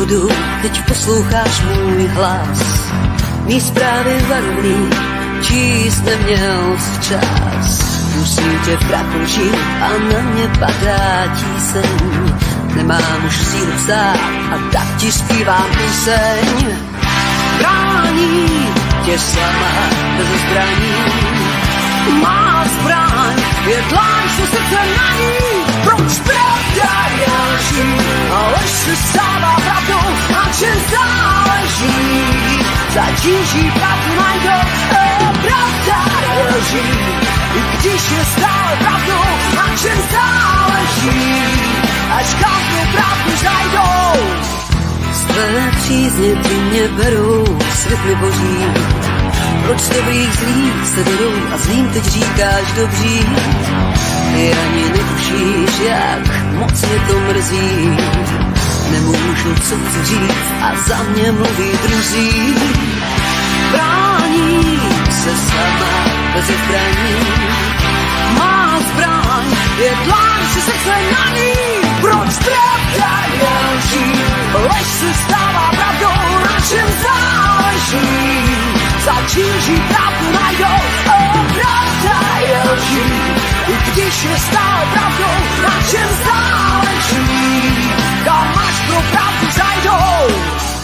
studu, teď posloucháš můj hlas. Mý zprávy varovný, číst neměl včas. Musím tě v prachu žít a na mě padá tíseň. Nemám už sílu vstát a tak ti zpívám píseň. Brání tě sama bez zbraní. Má zbraň, je dláň, co srdce na ní. Proč pravda je lží, a lež se stává pravdou, na čem záleží. Zatíží pravdu najdou, pravda je lží. I když je stále pravdou, na čem záleží. Až každou pravdu zajdou. Z tvé přízně ty mě berou, svět mi boří. Proč dobrých zlých se vedou a zlým teď říkáš dobří? Ty ani netušíš, jak moc mě to mrzí. Nemůžu, co chci říct a za mě mluví druzí. Brání se sama bez zbraní. Má zbraň, je dláň, si srdce na ní. Proč pravda je lží? Lež se stává pravdou, na čem záleží. Zatíží pravdu najdou, pravda je lží. I když je stále pravdou, na čem záleží. Kam až pro pravdu zajdou.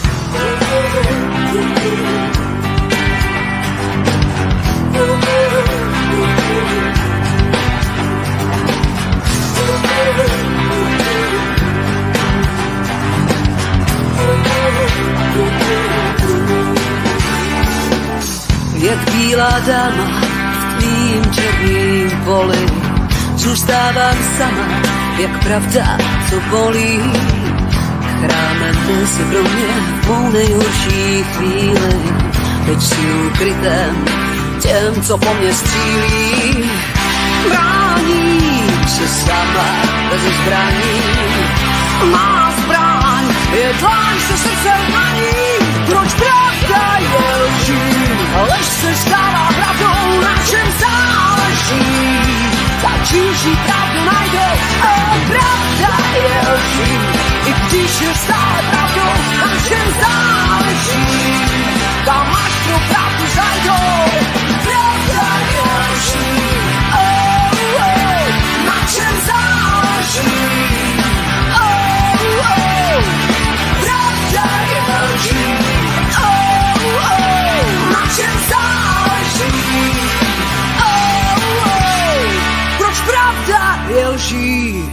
Jak bílá dáma v tvým černým poli, zůstávám sama, jak pravda, co bolí. Chrámem dnes je pro mě v mou nejhorší chvíli. Teď si ukrytem těm, co po mně střílí. Brání se sama bez zbraní. Má zbraň, je dláň se srdce na ní. Proč pravda je lží? Lež se stává pravdou, na čem záleží. Zatíží pravdu najdou, pravda je lží. I když je stále pravdou, na čem záleží. Tam až pro pravdu zajdou, pravda je lží. Na čem záleží. Pravda je lží. Na čem záleží. Proč pravda je lží.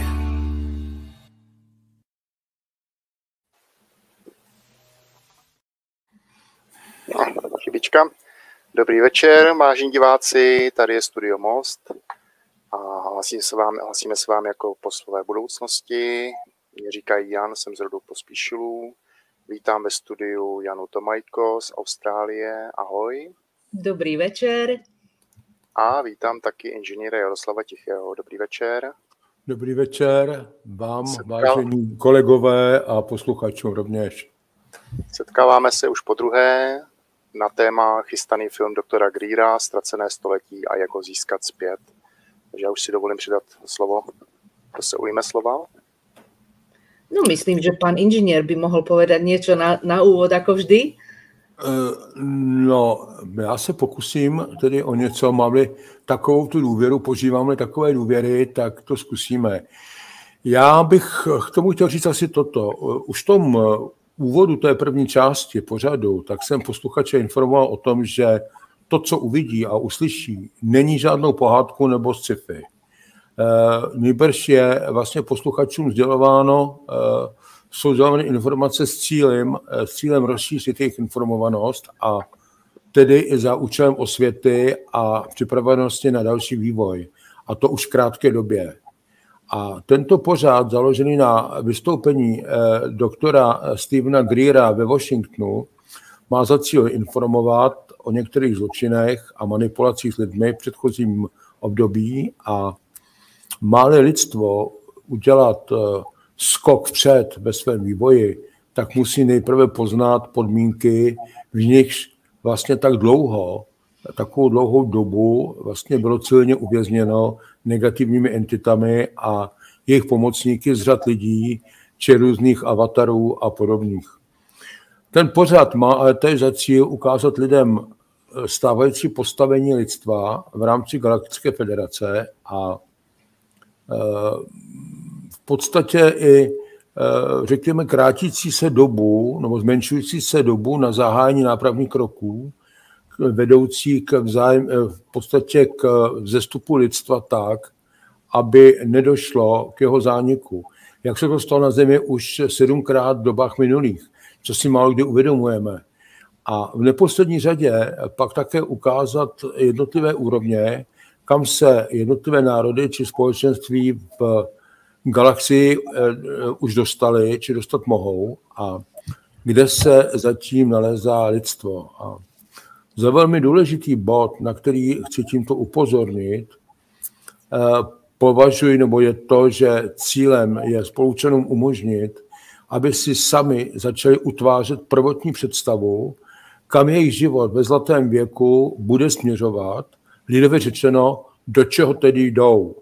Chybička. Dobrý večer, vážení diváci, tady je Studio Most a hlasíme se vám jako poslové budoucnosti. Mě říkají Jan, jsem z rodu Pospíšilů. Vítám ve studiu Janu Tomajko z Austrálie, ahoj. Dobrý večer. A vítám taky inženýra Jaroslava Tichého, dobrý večer. Dobrý večer vám, vážení kolegové a posluchačům rovněž. Setkáváme se už podruhé na téma chystaný film doktora Greera Ztracené století a jak ho získat zpět. Takže já už si dovolím přidat slovo. Kdo se ujme slova? No myslím, že pán inžinier by mohl povedať niečo na úvod, ako vždy. No, já se pokusím tedy o něco, máme takovou tu důvěru, požíváme takové důvěry, tak to zkusíme. Já bych k tomu chtěl říct asi toto. Už v tom úvodu té první části pořadu, tak jsem posluchače informoval o tom, že to, co uvidí a uslyší, není žádnou pohádku nebo sci-fi. Nýbrž je vlastně posluchačům sdělováno, jsou sdělovány informace s cílem rozšířit jejich informovanost a tedy i za účelem osvěty a připravenosti na další vývoj. A to už v krátké době. A tento pořad, založený na vystoupení doktora Stephena Greera ve Washingtonu, má za cíl informovat o některých zločinech a manipulacích s lidmi v předchozím období a má-li lidstvo udělat skok vpřed ve svém vývoji, tak musí nejprve poznat podmínky, v nichž vlastně takovou dlouhou dobu vlastně bylo silně uvězněno negativními entitami a jejich pomocníky z řad lidí, či různých avatarů a podobných. Ten pořad má ale též za cíl ukázat lidem stávající postavení lidstva v rámci Galaktické federace a v podstatě i, řekněme, krátící se dobu nebo zmenšující se dobu na zahájení nápravných kroků, vedoucí v podstatě k vzestupu lidstva tak, aby nedošlo k jeho zániku. Jak se to stalo na Zemi už 7krát v dobách minulých, co si málo kdy uvědomujeme. A v neposlední řadě pak také ukázat jednotlivé úrovně, kam se jednotlivé národy či společenství v galaxii už dostali, či dostat mohou a kde se zatím nalézá lidstvo. A za velmi důležitý bod, na který chci tímto upozornit, považuji, nebo je to, že cílem je spoluobčanům umožnit, aby si sami začali utvářet prvotní představu, kam jejich život ve zlatém věku bude směřovat, lidově řečeno, do čeho tedy jdou.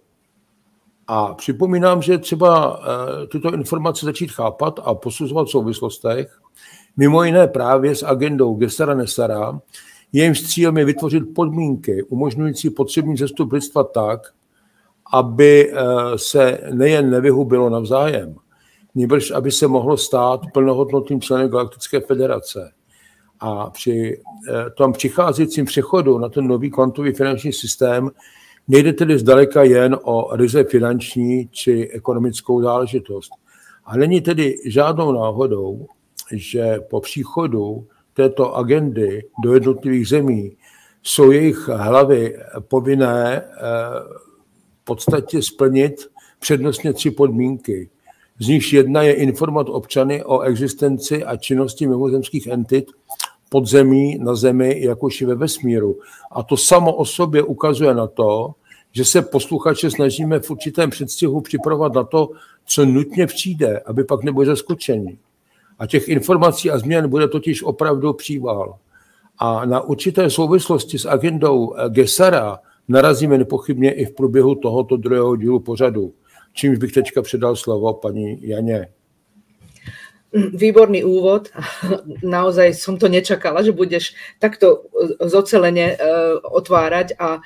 A připomínám, že třeba tyto informace začít chápat a posuzovat v souvislostech, mimo jiné právě s agendou Gesara Nesara, jejímž cílem je vytvořit podmínky umožňující potřebný vzestup lidstva tak, aby se nejen nevyhubilo navzájem, nýbrž aby se mohlo stát plnohodnotným členem Galaktické federace. A při tom přicházejícím přechodu na ten nový kvantový finanční systém nejde tedy zdaleka jen o ryze finanční či ekonomickou záležitost. A není tedy žádnou náhodou, že po příchodu této agendy do jednotlivých zemí jsou jejich hlavy povinné v podstatě splnit přednostně 3 podmínky. Z nichž jedna je informovat občany o existenci a činnosti mimozemských entit pod zemí, na Zemi, jakož i ve vesmíru. A to samo o sobě ukazuje na to, že se posluchače snažíme v určitém předstihu připravovat na to, co nutně přijde, aby pak nebyli zaskočeni. A těch informací a změn bude totiž opravdu příval. A na určité souvislosti s agendou Gesara narazíme nepochybně i v průběhu tohoto 2. dílu pořadu, čímž bych teďka předal slovo paní Janě. Výborný úvod. Naozaj som to nečakala, že budeš takto zocelene otvárať a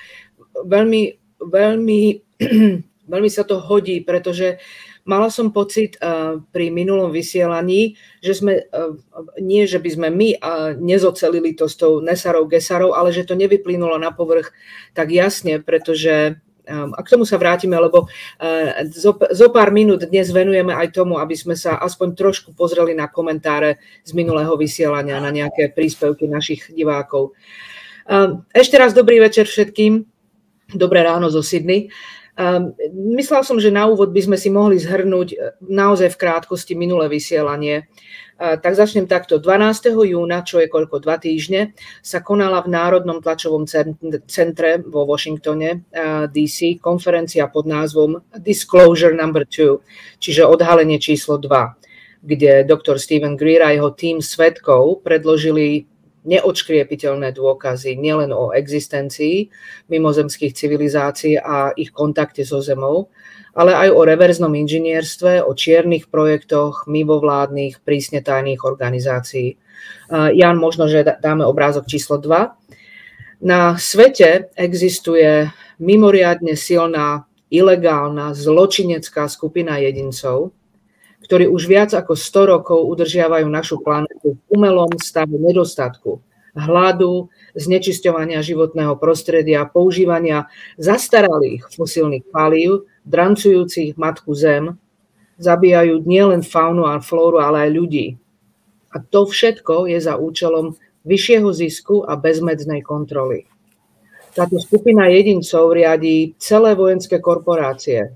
veľmi sa to hodí, pretože mala som pocit pri minulom vysielaní, že sme, nie že by sme my nezocelili to s tou Nesarou Gesarou, ale že to nevyplynulo na povrch tak jasne, pretože a k tomu sa vrátime, lebo zo pár minút dnes venujeme aj tomu, aby sme sa aspoň trošku pozreli na komentáre z minulého vysielania, na nejaké príspevky našich divákov. Ešte raz dobrý večer všetkým, dobré ráno zo Sydney. Myslela som, že na úvod by sme si mohli zhrnúť naozaj v krátkosti minulé vysielanie. Tak začnem takto. 12. júna, čo je 2 týždne, sa konala v Národnom tlačovom centre vo Washingtone, DC, konferencia pod názvom Disclosure No. 2, čiže odhalenie číslo 2, kde doktor Stephen Greer a jeho tím svedkov predložili neodškriepiteľné dôkazy nielen o existencii mimozemských civilizácií a ich kontakte so Zemou, ale aj o reverznom inžinierstve, o čiernych projektoch mimovládnych, prísne tajných organizácií. Jan, možno, že dáme obrázok číslo 2. Na svete existuje mimoriadne silná, ilegálna, zločinecká skupina jedincov, ktorí už viac ako 100 rokov udržiavajú našu planetu v umelom stave nedostatku, hladu, znečisťovania životného prostredia, používania zastaralých fosílnych palív, drancujúcich matku Zem, zabíjajú nielen faunu a flóru, ale aj ľudí. A to všetko je za účelom vyššieho zisku a bezmedznej kontroly. Táto skupina jedincov riadí celé vojenské korporácie.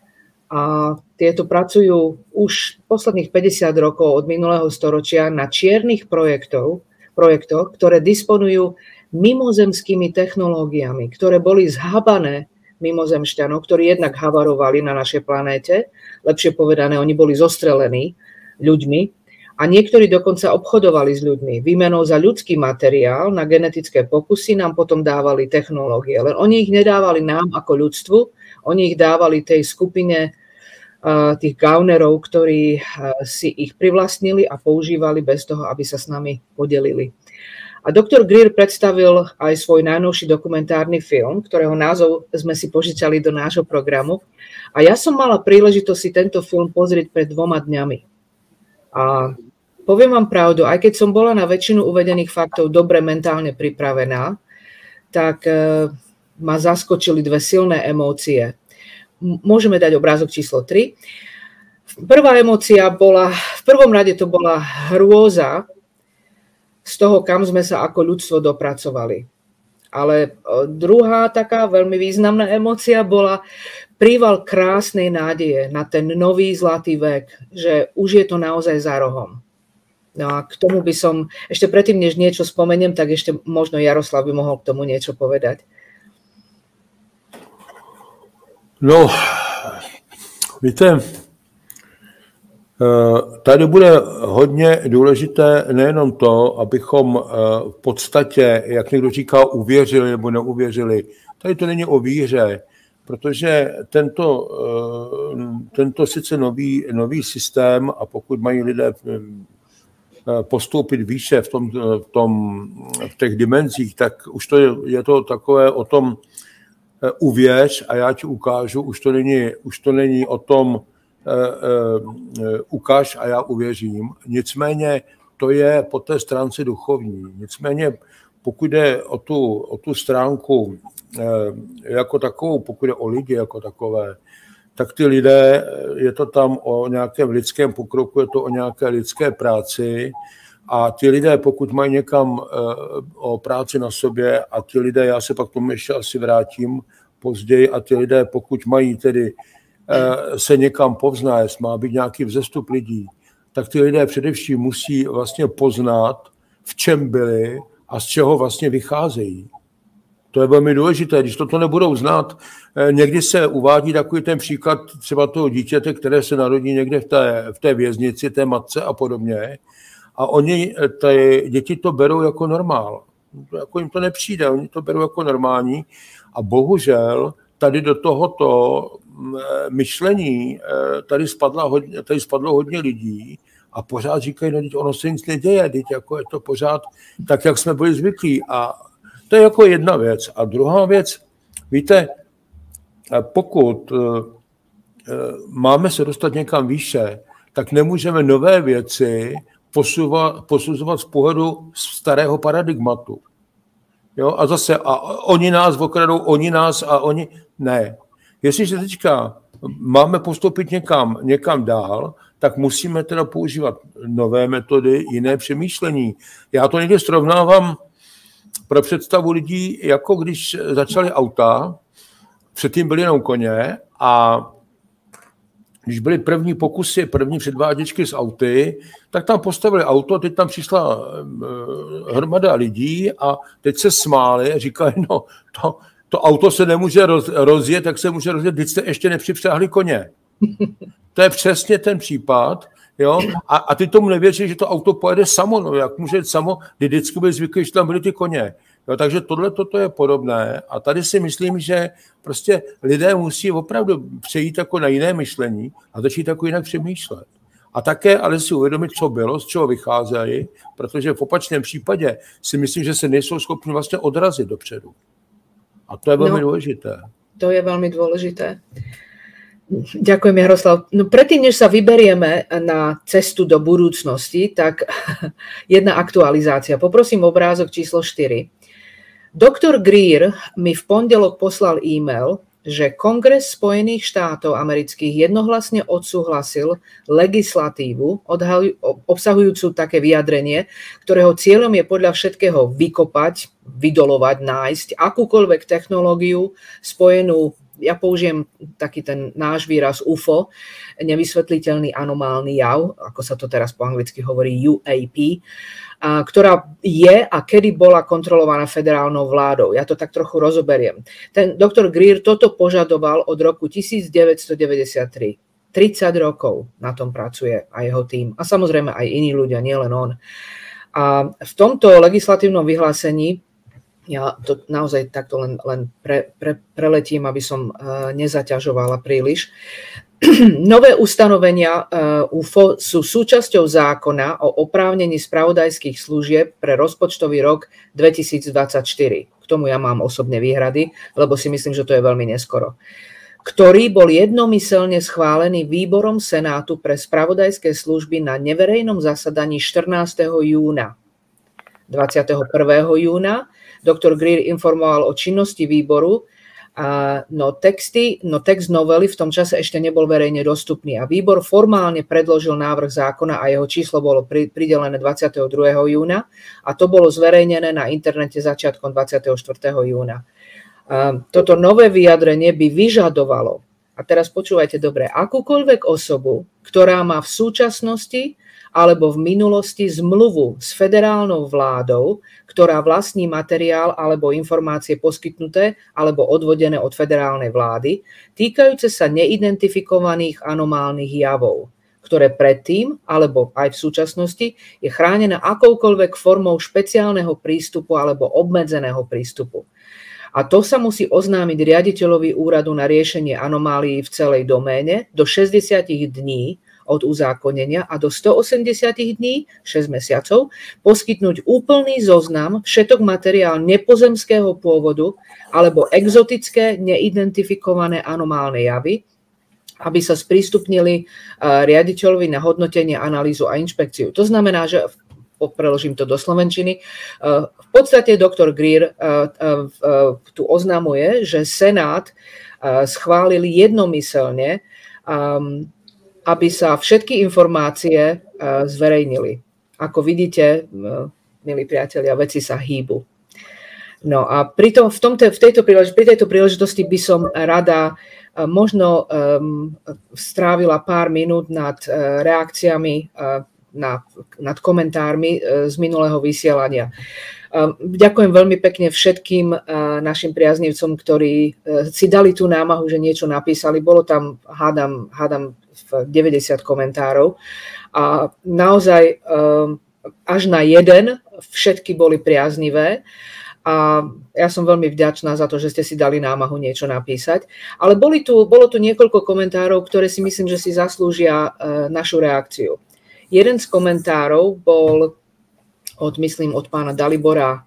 A tieto pracujú už posledných 50 rokov od minulého storočia na čiernych projektoch, ktoré disponujú mimozemskými technológiami, ktoré boli zhabané mimozemšťanov, ktorí jednak havarovali na našej planéte, lepšie povedané, oni boli zostrelení ľuďmi a niektorí dokonca obchodovali s ľuďmi. Výmenou za ľudský materiál na genetické pokusy nám potom dávali technológie, len oni ich nedávali nám ako ľudstvu, oni ich dávali tej skupine tých gaunerov, ktorí si ich privlastnili a používali bez toho, aby sa s nami podelili. A doktor Greer predstavil aj svoj najnovší dokumentárny film, ktorého názov sme si požičali do nášho programu. A ja som mala príležitosť si tento film pozrieť pred 2 dňami. A poviem vám pravdu, aj keď som bola na väčšinu uvedených faktov dobre mentálne pripravená, tak ma zaskočili 2 silné emócie. Môžeme dať obrázok číslo 3. Prvá emócia bola, v prvom rade to bola hrôza z toho, kam sme sa ako ľudstvo dopracovali. Ale druhá taká veľmi významná emócia bola príval krásnej nádeje na ten nový zlatý vek, že už je to naozaj za rohom. No a k tomu by som, ešte predtým, než niečo spomeniem, tak ešte možno Jaroslav by mohol k tomu niečo povedať. No, víte, tady bude hodně důležité nejenom to, abychom v podstatě, jak někdo říká, uvěřili nebo neuvěřili. Tady to není o víře, protože tento sice nový systém, a pokud mají lidé postoupit výše v těch dimenzích, tak už je to takové o tom uvěř a já ti ukážu, už to není o tom ukaž a já uvěřím. Nicméně to je po té stránce duchovní. Nicméně pokud jde o tu stránku jako takovou, pokud jde o lidi jako takové, tak ty lidé, je to tam o nějakém lidském pokroku, je to o nějaké lidské práci a ty lidé, pokud mají někam o práci na sobě a ty lidé, já se pak tomu ještě asi vrátím později, a ty lidé, pokud mají tedy se někam povznést, má být nějaký vzestup lidí, tak ty lidé především musí vlastně poznat, v čem byli a z čeho vlastně vycházejí. To je velmi důležité, když toto nebudou znát. Někdy se uvádí takový ten příklad třeba toho dítěte, které se narodí někde v té věznici, té matce a podobně. A ty děti to berou jako normál. Jako jim to nepřijde, oni to berou jako normální. A bohužel tady do tohoto myšlení tady spadlo hodně lidí a pořád říkají, no, ono se nic neděje, jako je to pořád tak, jak jsme byli zvyklí. A to je jako jedna věc. A druhá věc, víte, pokud máme se dostat někam výše, tak nemůžeme nové věci posuzovat z pohledu starého paradigmatu. Jo? A zase, a oni nás okradou, oni nás a oni... Ne. Jestliže teďka máme postoupit někam dál, tak musíme teda používat nové metody, jiné přemýšlení. Já to někdy srovnávám pro představu lidí, jako když začaly auta, předtím byly jenom koně a když byly první pokusy, první předváděčky z auty, tak tam postavili auto, teď tam přišla hromada lidí a teď se smáli a říkali, no to auto se nemůže rozjet, tak se může rozjet, teď jste ještě nepřipřáhli koně. To je přesně ten případ, jo? A ty tomu nevěří, že to auto pojede samo, no jak může jít samo, kdy vždycky byli zvyklí, že tam byly ty koně. Jo, takže toto je podobné a tady si myslím, že prostě lidé musí opravdu přejít jako na jiné myšlení a začít jako jinak přemýšlet. A také ale si uvědomit, co bylo, z čeho vycházejí, protože v opačném případě si myslím, že se nejsou schopni vlastně odrazit dopředu. A to je velmi důležité. To je veľmi dôležité. Ďakujem, Jaroslav. No predtým, než sa vyberieme na cestu do budúcnosti, tak jedna aktualizácia. Poprosím obrázok číslo 4. Doktor Greer mi v pondelok poslal e-mail, že Kongres Spojených štátov amerických jednohlasne odsúhlasil legislatívu obsahujúcu také vyjadrenie, ktorého cieľom je podľa všetkého vykopať, vydolovať, nájsť akúkoľvek technológiu spojenú, ja použijem taký ten náš výraz UFO, nevysvetliteľný anomálny jav, ako sa to teraz po anglicky hovorí UAP, ktorá je a kedy bola kontrolovaná federálnou vládou. Ja to tak trochu rozoberiem. Ten doktor Greer toto požadoval od roku 1993. 30 rokov na tom pracuje a jeho tím. A samozrejme aj iní ľudia, nielen on. A v tomto legislatívnom vyhlásení Ja to naozaj takto len preletím, aby som nezaťažovala príliš. Nové ustanovenia UFO sú súčasťou zákona o oprávnení spravodajských služieb pre rozpočtový rok 2024. K tomu ja mám osobne výhrady, lebo si myslím, že to je veľmi neskoro. Ktorý bol jednomyselne schválený výborom Senátu pre spravodajské služby na neverejnom zasadaní 14. júna. 21. júna doktor Greer informoval o činnosti výboru, no text novely v tom čase ešte nebol verejne dostupný a výbor formálne predložil návrh zákona a jeho číslo bolo pridelené 22. júna a to bolo zverejnené na internete začiatkom 24. júna. Toto nové vyjadrenie by vyžadovalo, a teraz počúvajte dobre, akúkoľvek osobu, ktorá má v súčasnosti alebo v minulosti zmluvu s federálnou vládou, ktorá vlastní materiál alebo informácie poskytnuté alebo odvodené od federálnej vlády, týkajúce sa neidentifikovaných anomálnych javov, ktoré predtým alebo aj v súčasnosti je chránené akoukoľvek formou špeciálneho prístupu alebo obmedzeného prístupu. A to sa musí oznámiť riaditeľovi úradu na riešenie anomálií v celej doméne do 60 dní od uzákonenia a do 180 dní, 6 mesiacov, poskytnúť úplný zoznam všetok materiál nepozemského pôvodu alebo exotické neidentifikované anomálne javy, aby sa sprístupnili riaditeľovi na hodnotenie, analýzu a inšpekciu. To znamená, že preložím to do slovenčiny. V podstate doktor Greer tu oznamuje, že Senát schválil jednomyselne, aby sa všetky informácie zverejnili. Ako vidíte, milí priatelia, veci sa hýbu. No a pri tejto príležitosti by som rada možno strávila pár minút nad reakciami, nad komentármi z minulého vysielania. Ďakujem veľmi pekne všetkým našim priaznivcom, ktorí si dali tú námahu, že niečo napísali. Bolo tam, hádam 90 komentárov a naozaj až na jeden všetky boli priaznivé a ja som veľmi vďačná za to, že ste si dali námahu niečo napísať. Ale bolo tu niekoľko komentárov, ktoré si myslím, že si zaslúžia našu reakciu. Jeden z komentárov bol od pána Dalibora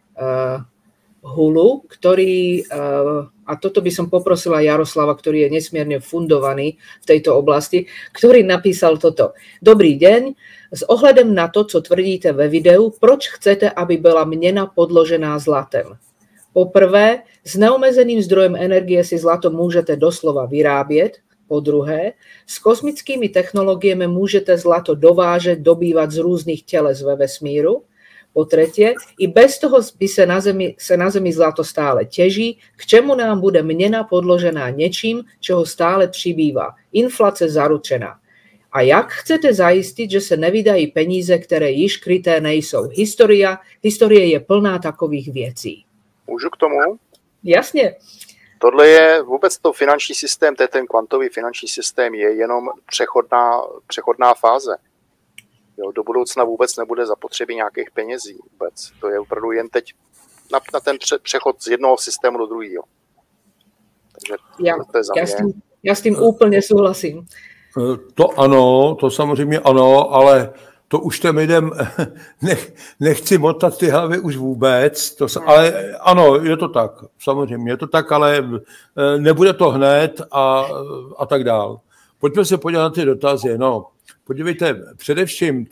Hulu, ktorý, a toto by som poprosila Jaroslava, ktorý je nesmierne fundovaný v tejto oblasti, ktorý napísal toto. Dobrý deň, s ohľadom na to, co tvrdíte ve videu, proč chcete, aby bola mena podložená zlatem? Poprvé, s neomezeným zdrojem energie si zlato môžete doslova vyrábieť. Po druhé, s kosmickými technológiami môžete zlato dovážať, dobývať z rôznych teles ve vesmíru. Po tretie, i bez toho by sa na Zemi zlato stále teží, k čemu nám bude mena podložená niečím, čoho stále přibýva. Inflace zaručená. A jak chcete zajistiť, že sa nevydají peníze, ktoré již kryté nejsou? Historie je plná takových věcí. Můžu k tomu? Jasně. Tohle je vůbec to finanční systém, ten kvantový finanční systém je jenom přechodná fáze. Jo, do budoucna vůbec nebude zapotřebí nějakých penězí vůbec. To je opravdu jen teď na ten přechod z jednoho systému do druhého. Takže to je za mě. Já s tím úplně souhlasím. To ano, to samozřejmě ano, ale to už těm lidem nechci motat ty hlavy už vůbec. Ale ano, je to tak, samozřejmě, je to tak, ale nebude to hned a tak dál. Pojďme se podívat na ty dotazy. No, podívejte, především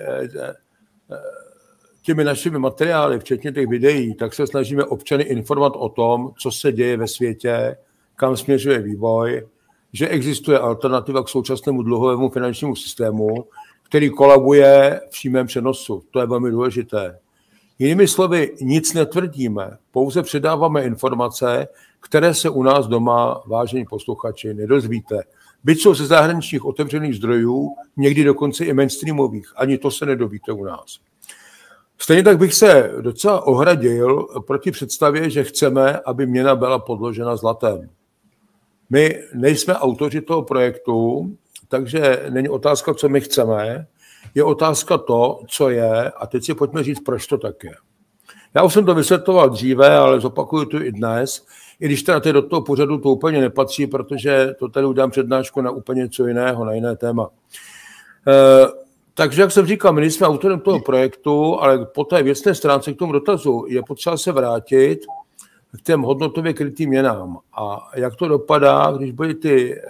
těmi našimi materiály, včetně těch videí, tak se snažíme občany informovat o tom, co se děje ve světě, kam směřuje vývoj, že existuje alternativa k současnému dluhovému finančnímu systému, který kolabuje v přímém přenosu. To je velmi důležité. Jinými slovy, nic netvrdíme, pouze předáváme informace, které se u nás doma, vážení posluchači, nedozvíte. Byť jsou ze zahraničních otevřených zdrojů, někdy dokonce i mainstreamových. Ani to se nedovíte u nás. Stejně tak bych se docela ohradil proti představě, že chceme, aby měna byla podložena zlatem. My nejsme autoři toho projektu, takže není otázka, co my chceme, je otázka to, co je, a teď si pojďme říct, proč to tak je. Já už jsem to vysvětloval dříve, ale zopakuju to i dnes, i když teda do toho pořadu to úplně nepatří, protože to tady udám přednášku na úplně něco jiného, na jiné téma. Takže, jak jsem říkal, my jsme autorem toho projektu, ale po té věcné stránce k tomu dotazu je potřeba se vrátit k těm hodnotově krytým měnám. A jak to dopadá, když byly ty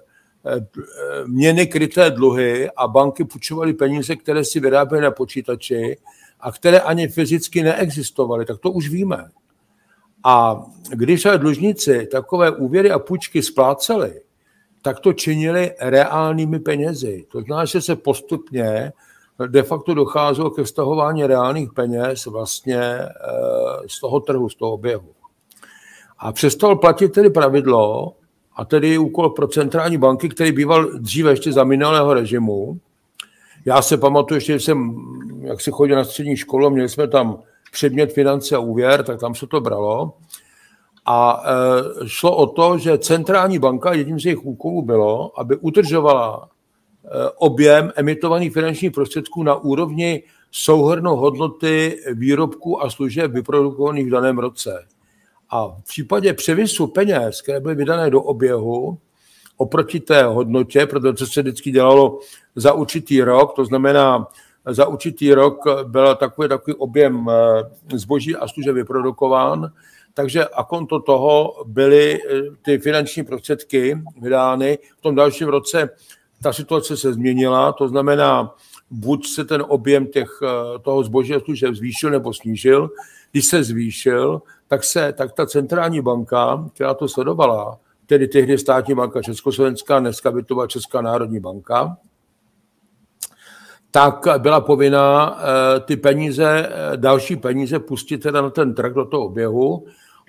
měny kryté dluhy a banky půjčovaly peníze, které si vyráběly na počítači a které ani fyzicky neexistovaly, tak to už víme. A když ale dlužníci takové úvěry a půjčky spláceli, tak to činili reálnými penězi. To znamená, že se postupně de facto docházelo ke vztahování reálných peněz vlastně z toho trhu, z toho oběhu. A přestalo platit tedy pravidlo, a tedy úkol pro centrální banky, který býval dříve ještě za minulého režimu. Já se pamatuju, ještě jsem, jak se chodil na střední školu, měli jsme tam předmět finance a úvěr, tak tam se to bralo. A šlo o to, že centrální banka, jedním z jejich úkolů bylo, aby udržovala objem emitovaných finančních prostředků na úrovni souhrnnou hodnoty výrobků a služeb vyprodukovaných v daném roce. A v případě převisu peněz, které byly vydané do oběhu, oproti té hodnotě, protože se vždycky dělalo za určitý rok, to znamená, za určitý rok byl takový objem zboží a služeb vyprodukován, takže a konto toho byly ty finanční prostředky vydány. V tom dalším roce ta situace se změnila, to znamená, buď se ten objem toho zboží a služeb zvýšil nebo snížil. Když se zvýšil, tak ta centrální banka, která to sledovala, tedy tehdy státní banka Československá, dneska by to byla Česká národní banka, tak byla povinná ty peníze, další peníze pustit teda na ten trh do toho oběhu.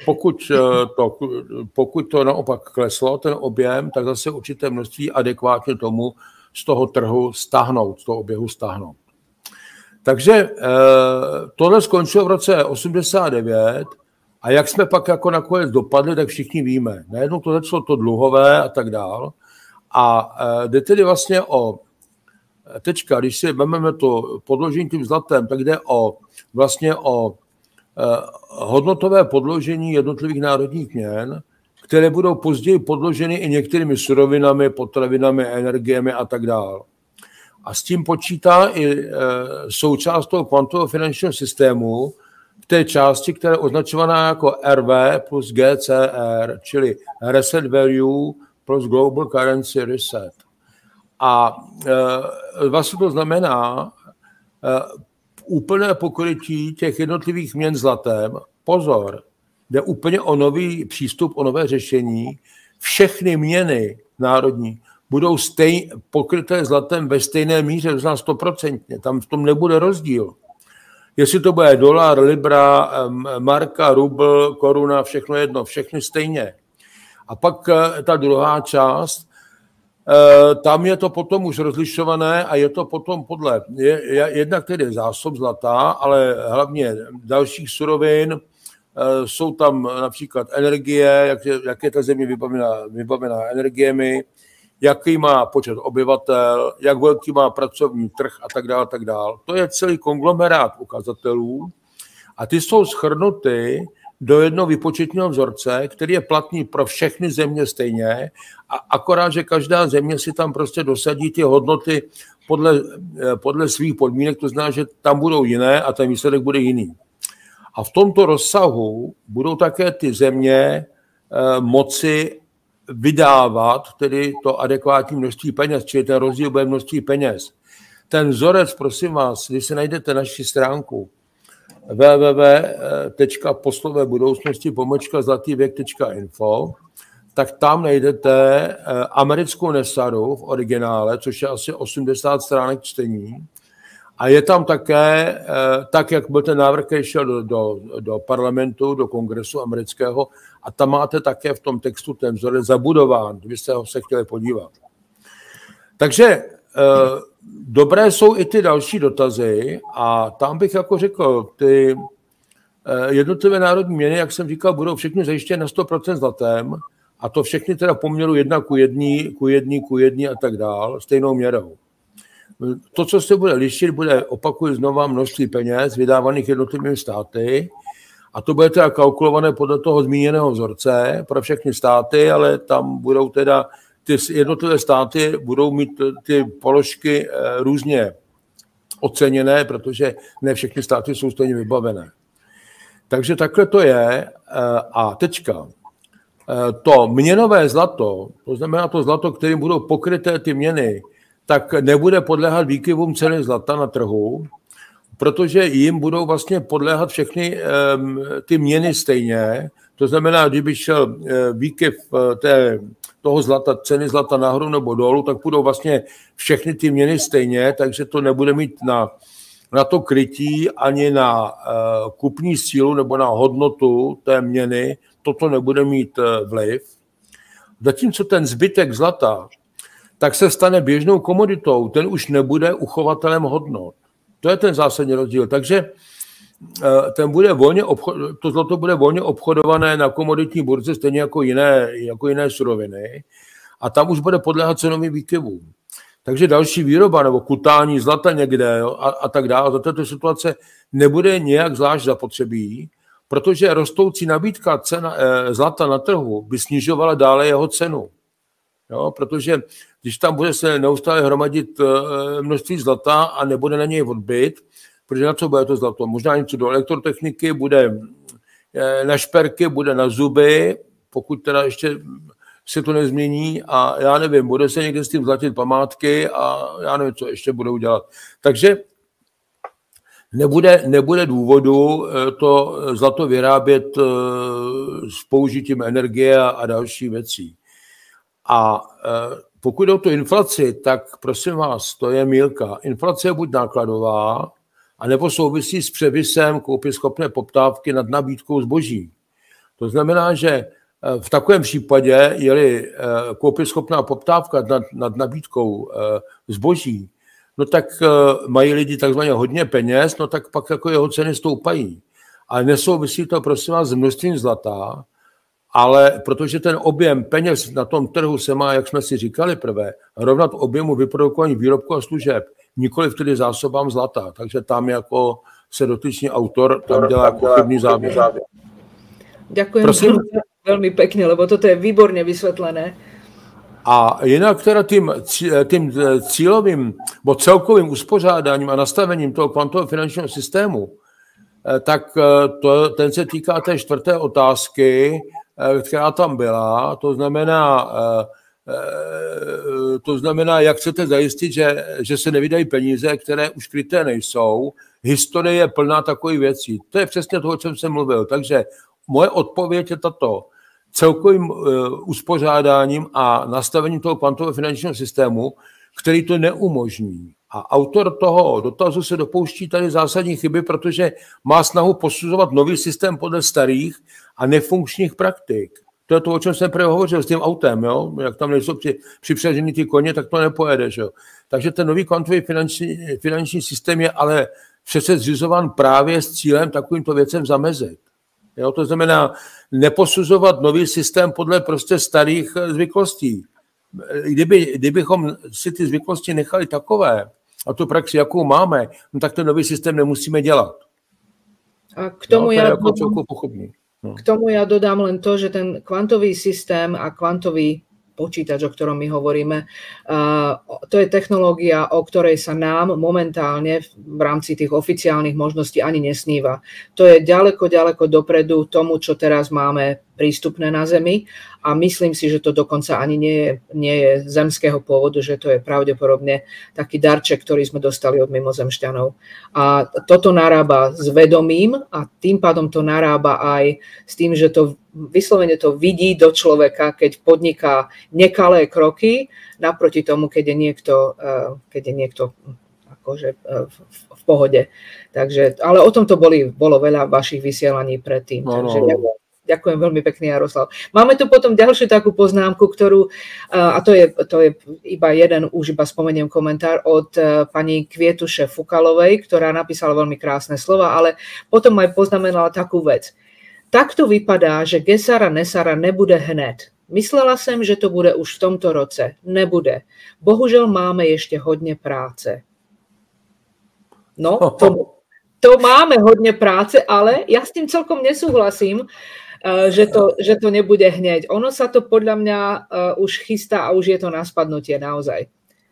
Pokud to naopak kleslo, ten objem, tak zase určité množství adekvátně tomu z toho trhu stáhnout, z toho oběhu stáhnout. Takže tohle skončilo v roce 1989 a jak jsme pak jako nakonec dopadli, tak všichni víme. Najednou to začalo to dluhové a tak dál. A jde tedy vlastně o tečka, když si vezmeme to podložení tím zlatem, tak jde vlastně o hodnotové podložení jednotlivých národních měn, které budou později podloženy i některými surovinami, potravinami, energiemi a tak dále. A s tím počítá i součást toho kvantového finančního systému v té části, která je označovaná jako RV plus GCR, čili Reset Value plus Global Currency Reset. A vlastně to znamená úplné pokrytí těch jednotlivých měn zlatem. Pozor, jde úplně o nový přístup, o nové řešení. Všechny měny národní budou pokryté zlatem ve stejné míře, to znamená 100%. Tam v tom nebude rozdíl. Jestli to bude dolar, libra, marka, rubl, koruna, všechno jedno, všechny stejně. A pak ta druhá část, tam je to potom už rozlišované a je to potom podle jednak tedy zásob zlata, ale hlavně dalších surovin. Jsou tam například energie, jak je ta země vybavená energiemi, jaký má počet obyvatel, jak velký má pracovní trh a tak dále. To je celý konglomerát ukazatelů a ty jsou shrnuty do jednoho výpočetního vzorce, který je platný pro všechny země stejně, a akorát, že každá země si tam prostě dosadí ty hodnoty podle svých podmínek, to znamená, že tam budou jiné a ten výsledek bude jiný. A v tomto rozsahu budou také ty země moci vydávat tedy to adekvátní množství peněz, čili ten rozdíl bude množství peněz. Ten vzorec, prosím vás, když si najdete naši stránku www.poslovebudoucnosti.zlatývěk.info, tak tam najdete americkou Nesaru v originále, což je asi 80 stránek čtení. A je tam také, tak jak byl ten návrh, který šel do parlamentu, do kongresu amerického, a tam máte také v tom textu ten vzorec zabudován, kdybyste ho se chtěli podívat. Takže dobré jsou i ty další dotazy a tam bych jako řekl, ty jednotlivé národní měny, jak jsem říkal, budou všechny zajištěny na 100% zlatem a to všechny teda poměru 1:1 a tak dál, stejnou měrou. To, co se bude lišit, bude, opakuju znova, množství peněz vydávaných jednotlivými státy a to bude teda kalkulované podle toho zmíněného vzorce pro všechny státy, ale tam budou teda ty jednotlivé státy budou mít ty položky různě oceněné, protože ne všechny státy jsou stejně vybavené. Takže takhle to je a tečka. To měnové zlato, to znamená to zlato, kterým budou pokryté ty měny, tak nebude podléhat výkyvům ceny zlata na trhu, protože jim budou vlastně podléhat všechny ty měny stejně. To znamená, kdyby šel výkyv toho zlata, ceny zlata nahoru nebo dolů, tak budou vlastně všechny ty měny stejně, takže to nebude mít na to krytí ani na kupní sílu nebo na hodnotu té měny, toto nebude mít vliv. Zatímco ten zbytek zlata, tak se stane běžnou komoditou, ten už nebude uchovatelem hodnot. To je ten zásadní rozdíl. Takže to zlato bude volně obchodované na komoditní burze, stejně jako jiné suroviny, a tam už bude podléhat cenovým výkyvům. Takže další výroba nebo kutání zlata někde a tak dále za této situace nebude nějak zvlášť zapotřebí, protože rostoucí nabídka cena zlata na trhu by snižovala dále jeho cenu. Jo, protože když tam bude se neustále hromadit množství zlata a nebude na něj odbyt, protože na co bude to zlato? Možná něco do elektrotechniky, bude na šperky, bude na zuby, pokud teda ještě se to nezmění a já nevím, bude se někde s tím zlatit památky a já nevím, co ještě budou dělat. Takže nebude důvodu to zlato vyrábět s použitím energie a další věcí. A pokud jde o tu inflaci, tak prosím vás, to je mýlka. Inflace je buď nákladová, anebo souvisí s převisem koupěschopné poptávky nad nabídkou zboží. To znamená, že v takovém případě, je-li koupěschopná poptávka nad nabídkou zboží, no tak mají lidi takzvaně hodně peněz, no tak pak jako jeho ceny stoupají. Ale nesouvisí to, prosím vás, s množstvím zlata, ale protože ten objem peněz na tom trhu se má, jak jsme si říkali prvé, rovnat objemu vyprodukovaných výrobků a služeb, nikoli vtedy zásobám zlata. Takže tam jako se dotyčný autor tam dělá jako chybný závěr. Ďakujem veľmi pekne, lebo toto je výborne vysvetlené. A jinak teda tím cílovým, bo celkovým uspořádáním a nastavením toho kvantového finančního systému, tak ten se týká té čtvrté otázky, která tam byla, to znamená, jak chcete zajistit, že se nevydají peníze, které už kryté nejsou. Historie je plná takových věcí. To je přesně to, o čem jsem mluvil. Takže moje odpověď je tato. Celkovým uspořádáním a nastavením toho kvantového finančního systému, který to neumožní. A autor toho dotazu se dopouští tady zásadní chyby, protože má snahu posuzovat nový systém podle starých a nefunkčních praktik. To je to, o čem jsem právě hovořil s tím autem, jo? Jak tam nejsou připřaženy ty koně, tak to nepojedeš. Jo? Takže ten nový kvantový finanční systém je ale přece zřizován právě s cílem takovýmto věcem zamezit. Jo? To znamená neposuzovat nový systém podle prostě starých zvyklostí. Kdybychom si ty zvyklosti nechali takové, a tu praxi, jakou máme, no tak ten nový systém nemusíme dělat. A k tomu ja dodám len to, že ten kvantový systém a kvantový počítač, o ktorom my hovoríme, to je technológia, o ktorej sa nám momentálne v rámci tých oficiálnych možností ani nesníva. To je ďaleko, ďaleko dopredu tomu, čo teraz máme prístupné na Zemi a myslím si, že to dokonca ani nie je zemského pôvodu, že to je pravdepodobne taký darček, ktorý sme dostali od mimozemšťanov. A toto narába s vedomím a tým pádom to narába aj s tým, že to vyslovene to vidí do človeka, keď podniká nekalé kroky, naproti tomu, keď je niekto akože v pohode. Takže, ale o tom to bolo veľa vašich vysielaní predtým. Takže ďakujem veľmi pekne, Jaroslav. Máme tu potom ďalšiu takú poznámku, ktorú, a to je iba jeden, už iba spomeniem komentár od pani Kvietuše Fukalovej, ktorá napísala veľmi krásne slova, ale potom aj poznamenala takú vec. Takto vypadá, že Gesara Nesara nebude hned. Myslela jsem, že to bude už v tomto roce. Nebude. Bohužel máme ještě hodně práce. No, to máme hodně práce, ale ja s tým celkom nesúhlasím, že to nebude hneď. Ono sa to podľa mňa už chystá a už je to na spadnutie naozaj.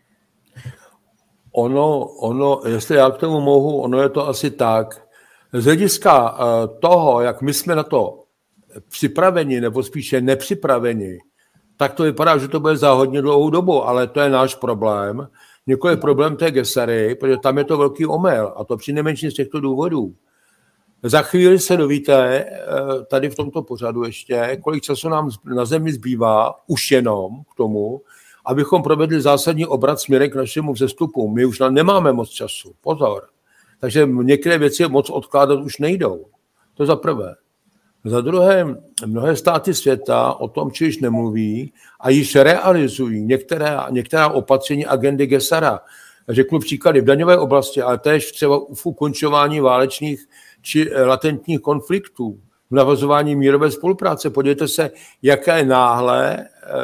Ono, jestli já k tomu mohu, ono je to asi tak. Z hlediska toho, jak my jsme na to připraveni, nebo spíše nepřipraveni, tak to vypadá, že to bude za hodně dlouhou dobu, ale to je náš problém. Nikoliv problém té Gesary, protože tam je to velký omyl a to přinejmenším z těchto důvodů. Za chvíli se dovíte, tady v tomto pořadu ještě, kolik času nám na Zemi zbývá už jenom k tomu, abychom provedli zásadní obrat směrem k našemu vzestupu. My už nemáme moc času, pozor. Takže některé věci moc odkládat už nejdou. To za prvé. Za druhé, mnohé státy světa o tom čiž nemluví a již realizují některá opatření agendy Gesara. Řeknu příklady v daňové oblasti, ale též třeba v ukončování válečných či latentních konfliktů, v navazování mírové spolupráce. Podívejte se, jaké náhle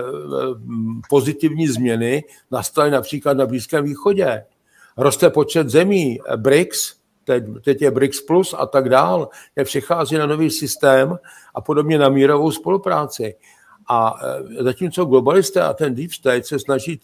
pozitivní změny nastaly například na Blízkém východě. Roste počet zemí, BRICS, teď je BRICS plus a tak dál, je přichází na nový systém a podobně na mírovou spolupráci. A zatímco globalisté a ten deep state se snaží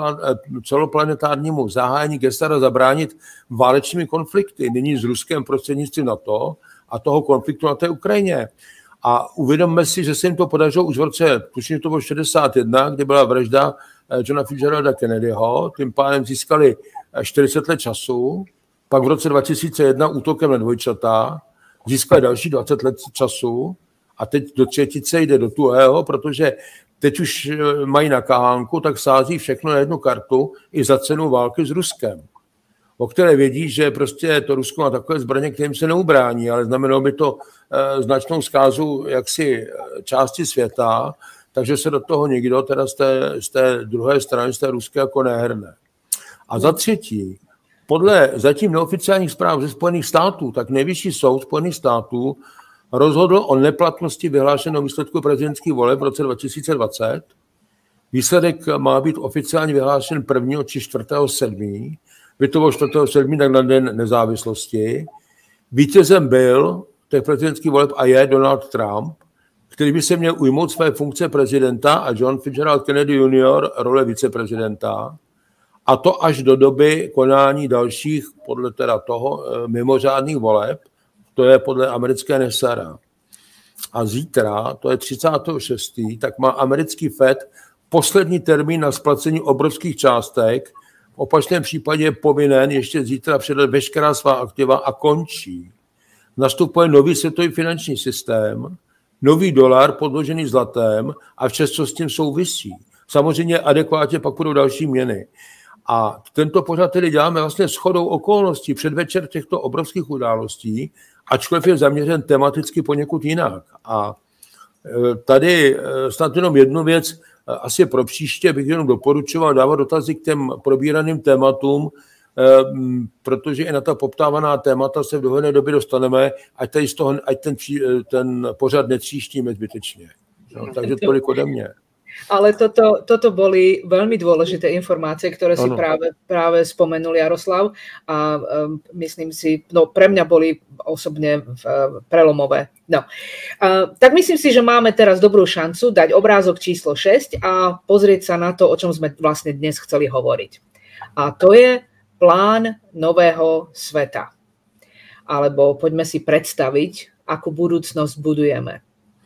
celoplanetárnímu zahájení Gesara zabránit válečnými konflikty, nyní s Ruskem prostřednictvím NATO a toho konfliktu na té Ukrajině. A uvědomme si, že se jim to podařilo už v roce, tuším, to bylo 61, kdy byla vražda Johna Fitzgeralda Kennedyho, tím pádem získali 40 let času, pak v roce 2001 útokem na dvojčata získali další 20 let času a teď do třetice jde do tuhého, protože teď už mají na kahánku, tak sází všechno na jednu kartu i za cenu války s Ruskem, o které vědí, že prostě to Rusko má takové zbraně, kterým se neubrání, ale znamenalo by to značnou zkázu jaksi části světa, takže se do toho nikdo teda z té druhé strany, z té ruské jako nehrne. A za třetí, podle zatím neoficiálních zpráv ze Spojených států, tak nejvyšší soud Spojených států rozhodl o neplatnosti vyhlášeného výsledku prezidentských voleb v roce 2020. Výsledek má být oficiálně vyhlášen 1. či 4. 7. By to bylo 4. 7. tak na den nezávislosti. Vítězem byl těch prezidentských voleb a je Donald Trump, který by se měl ujmout své funkce prezidenta a John Fitzgerald Kennedy Jr. role viceprezidenta. A to až do doby konání dalších, podle teda toho, mimořádných voleb, to je podle americké NSA. A zítra, to je 36., tak má americký FED poslední termín na splacení obrovských částek. V opačném případě je povinen ještě zítra předat veškerá svá aktiva a končí. Nastupuje nový světový finanční systém, nový dolar podložený zlatem a vše, co s tím souvisí. Samozřejmě adekvátně pak budou další měny. A tento pořad tedy děláme vlastně shodou okolností předvečer těchto obrovských událostí, ačkoliv je zaměřen tematicky poněkud jinak. A tady snad jenom jednu věc, asi pro příště bych jenom doporučoval dávat dotazy k těm probíraným tématům, protože i na ta poptávaná témata se v dohledné době dostaneme, ať ten pořad netříštíme zbytečně. No, takže tolik ode mě. Ale toto boli veľmi dôležité informácie, ktoré si práve spomenul Jaroslav a myslím si, no pre mňa boli osobne prelomové. No. Tak myslím si, že máme teraz dobrú šancu dať obrázok číslo 6 a pozrieť sa na to, o čom sme vlastne dnes chceli hovoriť. A to je plán nového sveta. Alebo poďme si predstaviť, akú budúcnosť budujeme.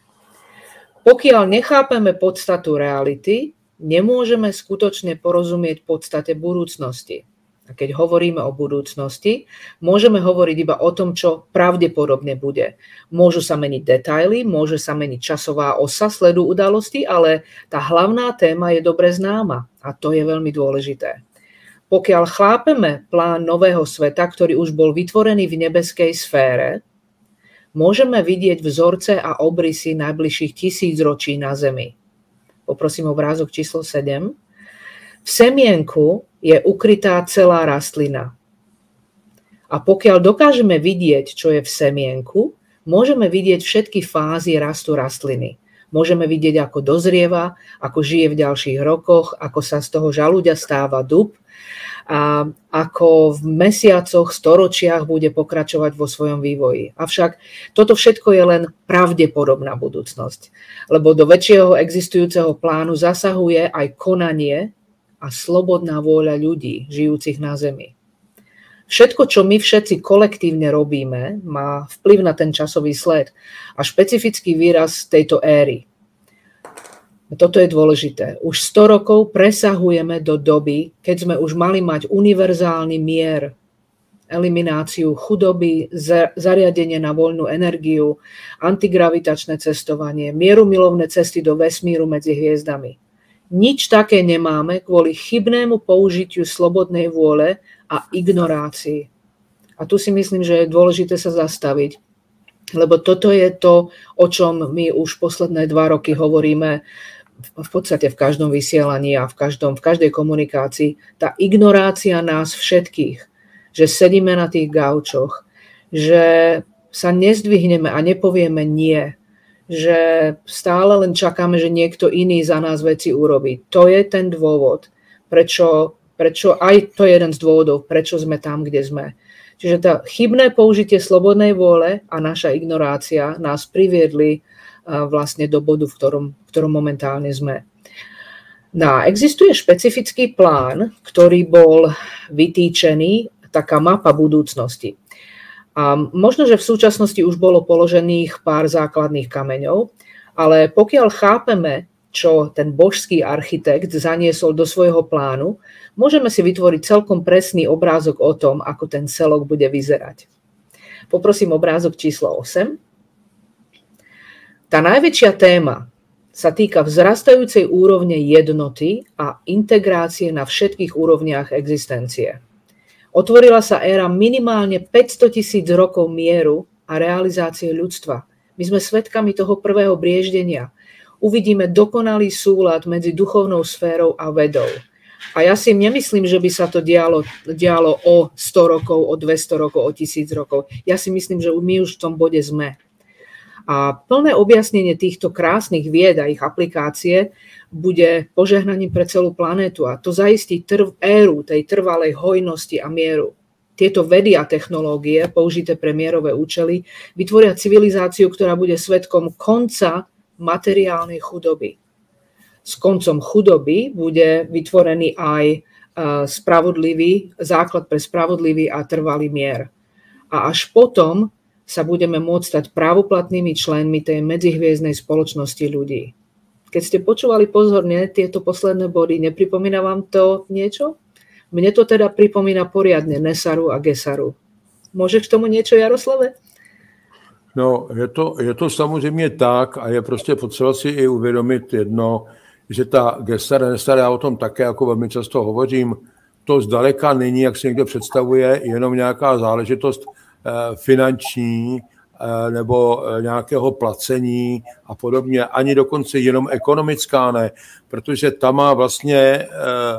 Pokiaľ nechápeme podstatu reality, nemôžeme skutočne porozumieť podstate budúcnosti. A keď hovoríme o budúcnosti, môžeme hovoriť iba o tom, čo pravdepodobne bude. Môžu sa meniť detaily, môže sa meniť časová osa sledu udalostí, ale tá hlavná téma je dobre známa a to je veľmi dôležité. Pokiaľ chápeme plán nového sveta, ktorý už bol vytvorený v nebeskej sfére, môžeme vidieť vzorce a obrysy najbližších 1000 ročí na Zemi. Poprosím obrázok číslo 7. V semienku je ukrytá celá rastlina. A pokiaľ dokážeme vidieť, čo je v semienku, môžeme vidieť všetky fázy rastu rastliny. Môžeme vidieť, ako dozrieva, ako žije v ďalších rokoch, ako sa z toho žalúďa stáva dub a ako v mesiacoch, storočiach bude pokračovať vo svojom vývoji. Avšak toto všetko je len pravdepodobná budúcnosť, lebo do väčšieho existujúceho plánu zasahuje aj konanie a slobodná vôľa ľudí, žijúcich na Zemi. Všetko, čo my všetci kolektívne robíme, má vplyv na ten časový sled a špecifický výraz tejto éry. Toto je dôležité. Už 100 rokov presahujeme do doby, keď sme už mali mať univerzálny mier, elimináciu chudoby, zariadenie na voľnú energiu, antigravitačné cestovanie, mierumilovné cesty do vesmíru medzi hviezdami. Nič také nemáme kvôli chybnému použitiu slobodnej vôle a ignorácii. A tu si myslím, že je dôležité sa zastaviť, lebo toto je to, o čom my už posledné 2 roky hovoríme v podstate v každom vysielaní a v každej komunikácii. Tá ignorácia nás všetkých, že sedíme na tých gaučoch, že sa nezdvihneme a nepovieme nie, že stále len čakáme, že niekto iný za nás veci urobí. To je ten dôvod, prečo aj to je jeden z dôvodov, prečo sme tam, kde sme. Čiže tá chybné použitie slobodnej vôle a naša ignorácia nás priviedli vlastne do bodu, v ktorom momentálne sme. No, existuje špecifický plán, ktorý bol vytýčený, taká mapa budúcnosti. A možno, že v súčasnosti už bolo položených pár základných kameňov, ale pokiaľ chápeme, čo ten božský architekt zaniesol do svojho plánu, môžeme si vytvoriť celkom presný obrázok o tom, ako ten celok bude vyzerať. Poprosím obrázok číslo 8. Tá najväčšia téma sa týka vzrastajúcej úrovne jednoty a integrácie na všetkých úrovniach existencie. Otvorila sa éra minimálne 500 000 rokov mieru a realizácie ľudstva. My sme svedkami toho prvého brieždenia. Uvidíme dokonalý súlad medzi duchovnou sférou a vedou. A ja si nemyslím, že by sa to dialo o 100 rokov, o 200 rokov, o 1000 rokov. Ja si myslím, že my už v tom bode sme. A plné objasnenie týchto krásnych vied a ich aplikácie bude požehnaním pre celú planétu a to zaistí éru tej trvalej hojnosti a mieru. Tieto vedy a technológie, použité pre mierové účely, vytvoria civilizáciu, ktorá bude svedkom konca materiálnej chudoby. S koncom chudoby bude vytvorený aj spravodlivý základ pre spravodlivý a trvalý mier. A až potom sa budeme môcť stať právoplatnými členmi tej medzihviezdnej spoločnosti ľudí. Keď ste počúvali pozorne tieto posledné body, nepripomína vám to niečo? Mne to teda pripomína poriadne Nesaru a Gesaru. Môžeš k tomu niečo, Jaroslave? No, je to samozřejmě tak a je prostě potřeba si i uvědomit jedno, že ta Gesara, Nesara, já o tom také jako velmi často hovořím, to zdaleka není, jak si někdo představuje, jenom nějaká záležitost finanční nebo nějakého placení a podobně, ani dokonce jenom ekonomická ne, protože tam má vlastně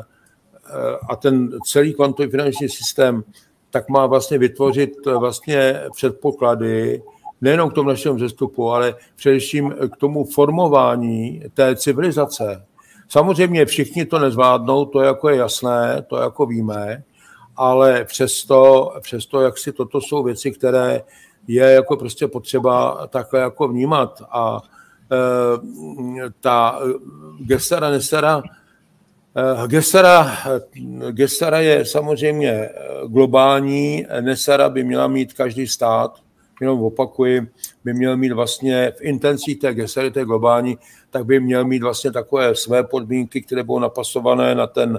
a ten celý kvantový finanční systém tak má vlastně vytvořit vlastně předpoklady nejenom k tomu našemu vzestupu, ale především k tomu formování té civilizace. Samozřejmě všichni to nezvládnou, to jako je jasné, to jako víme, ale přesto jak si toto jsou věci, které je jako prostě potřeba takhle jako vnímat. A ta Gesara, Nesara, Gesara je samozřejmě globální, Nesara by měla mít každý stát, jenom opakuji, by měl mít vlastně v intencích té Gesary, té globální, tak by měl mít vlastně takové své podmínky, které budou napasované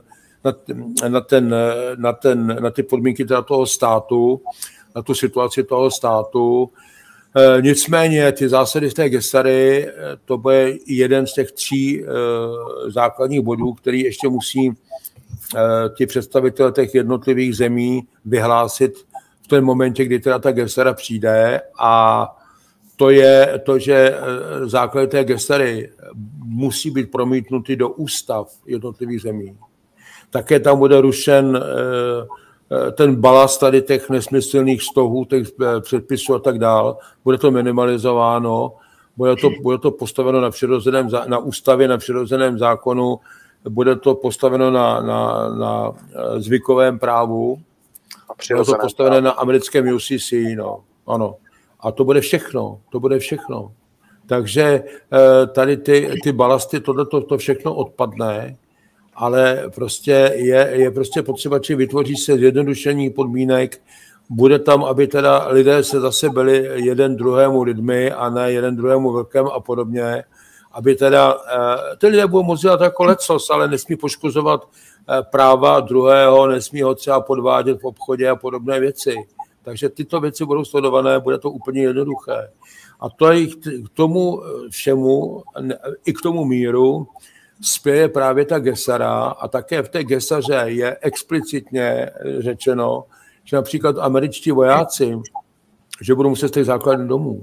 na ty podmínky toho státu, na tu situaci toho státu. Nicméně ty zásady z té Gesary, to bude jeden z těch 3 základních bodů, který ještě musí ti představitelé těch jednotlivých zemí vyhlásit v tom momentě, kdy teda ta Gesara přijde, a to je to, že základy té Gesary musí být promítnuty do ústav jednotlivých zemí. Také tam bude rušen ten balast tady těch nesmyslných stohů, těch předpisů a tak dál. Bude to minimalizováno, bude to postaveno na ústavě, na přirozeném zákonu, bude to postaveno na zvykovém právu, bude to postaveno na americkém UCC, no, ano. A to bude všechno. Takže tady ty balasty, to všechno odpadne, ale prostě je prostě potřeba, či vytvoří se zjednodušení podmínek, bude tam, aby teda lidé se zase byli jeden druhému lidmi a ne jeden druhému vlkem a podobně, aby teda ty lidé budou moci dělat jako lecos, ale nesmí poškozovat práva druhého, nesmí ho třeba podvádět v obchodě a podobné věci. Takže tyto věci budou sledované, bude to úplně jednoduché. A to je k tomu všemu, i k tomu míru, spěje právě ta Gesara a také v té Gesaře je explicitně řečeno, že například američtí vojáci, že budou muset z těch základních domů.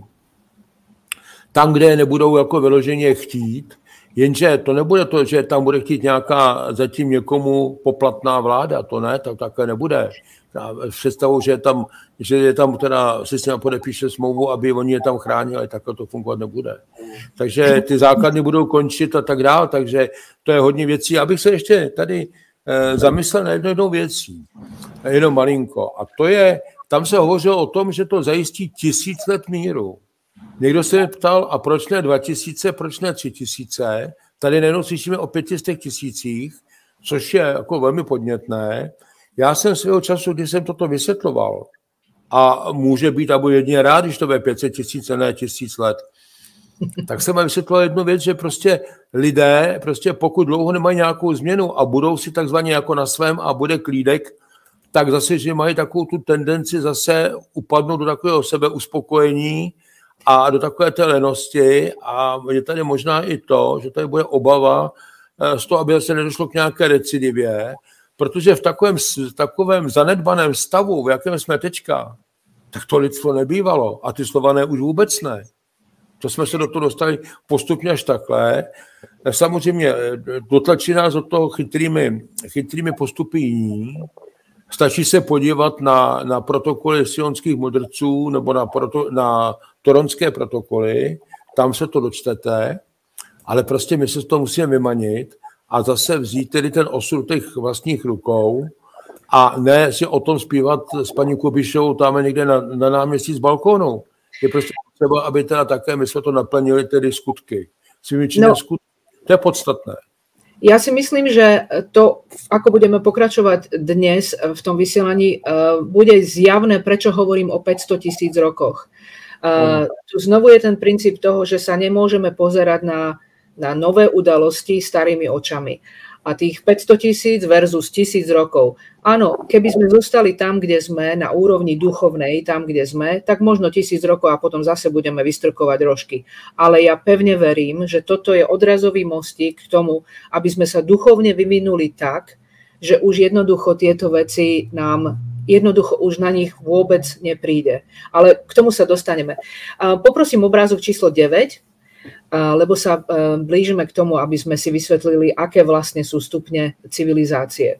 Tam, kde je nebudou jako vyloženě chtít, jenže to nebude to, že tam bude chtít nějaká zatím někomu poplatná vláda, to ne, to také nebude. Představu, že je tam teda si s ním podepíše smlouvu, aby oni je tam chránili, tak to fungovat nebude. Takže ty základny budou končit a tak dál, takže to je hodně věcí. Abych se ještě tady zamyslel na jednou věcí, jenom malinko. A to je, tam se hovořilo o tom, že to zajistí 1000 let míru. Někdo se mě ptal, a proč ne 2000, proč ne 3000? Tady nejenom slyšíme o 500 000, což je jako velmi podnětné. Já jsem svého času, když jsem toto vysvětloval, a může být, a budu jedině rád, když to bude 500 000, ne 1000 let, tak jsem vysvětloval jednu věc, že prostě lidé, prostě pokud dlouho nemají nějakou změnu a budou si takzvaně jako na svém a bude klídek, tak zase, že mají takovou tu tendenci zase upadnout do takového sebeuspokojení a do takové té lenosti a je tady možná i to, že tady bude obava z toho, aby se nedošlo k nějaké recidivě, protože v takovém zanedbaném stavu, v jakém jsme teďka, tak to lidstvo nebývalo a ty Slované už vůbec ne. To jsme se do toho dostali postupně až takhle. Samozřejmě dotlačí nás do toho chytrými postupy jiní. Stačí se podívat na protokoly sionských mudrců nebo na toronské protokoly, tam se to dočtete, ale prostě my se z toho musíme vymanit a zase vzít tedy ten osud těch vlastních rukou a ne si o tom zpívat s paní Kubišovou tam někde na náměstí z balkónu. Je prostě třeba, aby teda také my jsme to naplnili tedy skutky. Svými činné skutky. To je podstatné. Ja si myslím, že to, ako budeme pokračovať dnes v tom vysielaní, bude zjavné, prečo hovorím o 500 000 rokoch. Tu znovu je ten princíp toho, že sa nemôžeme pozerať na nové udalosti starými očami. A tých 500 000 versus 1000 rokov. Áno, keby sme zostali tam, kde sme, na úrovni duchovnej, tam, kde sme, tak možno 1000 rokov a potom zase budeme vystrkovať rožky. Ale ja pevne verím, že toto je odrazový mostík k tomu, aby sme sa duchovne vyvinuli tak, že už jednoducho tieto veci nám jednoducho už na nich vôbec nepríde. Ale k tomu sa dostaneme. Poprosím obrázok číslo 9, lebo sa blížime k tomu, aby sme si vysvetlili, aké vlastne sú stupne civilizácie.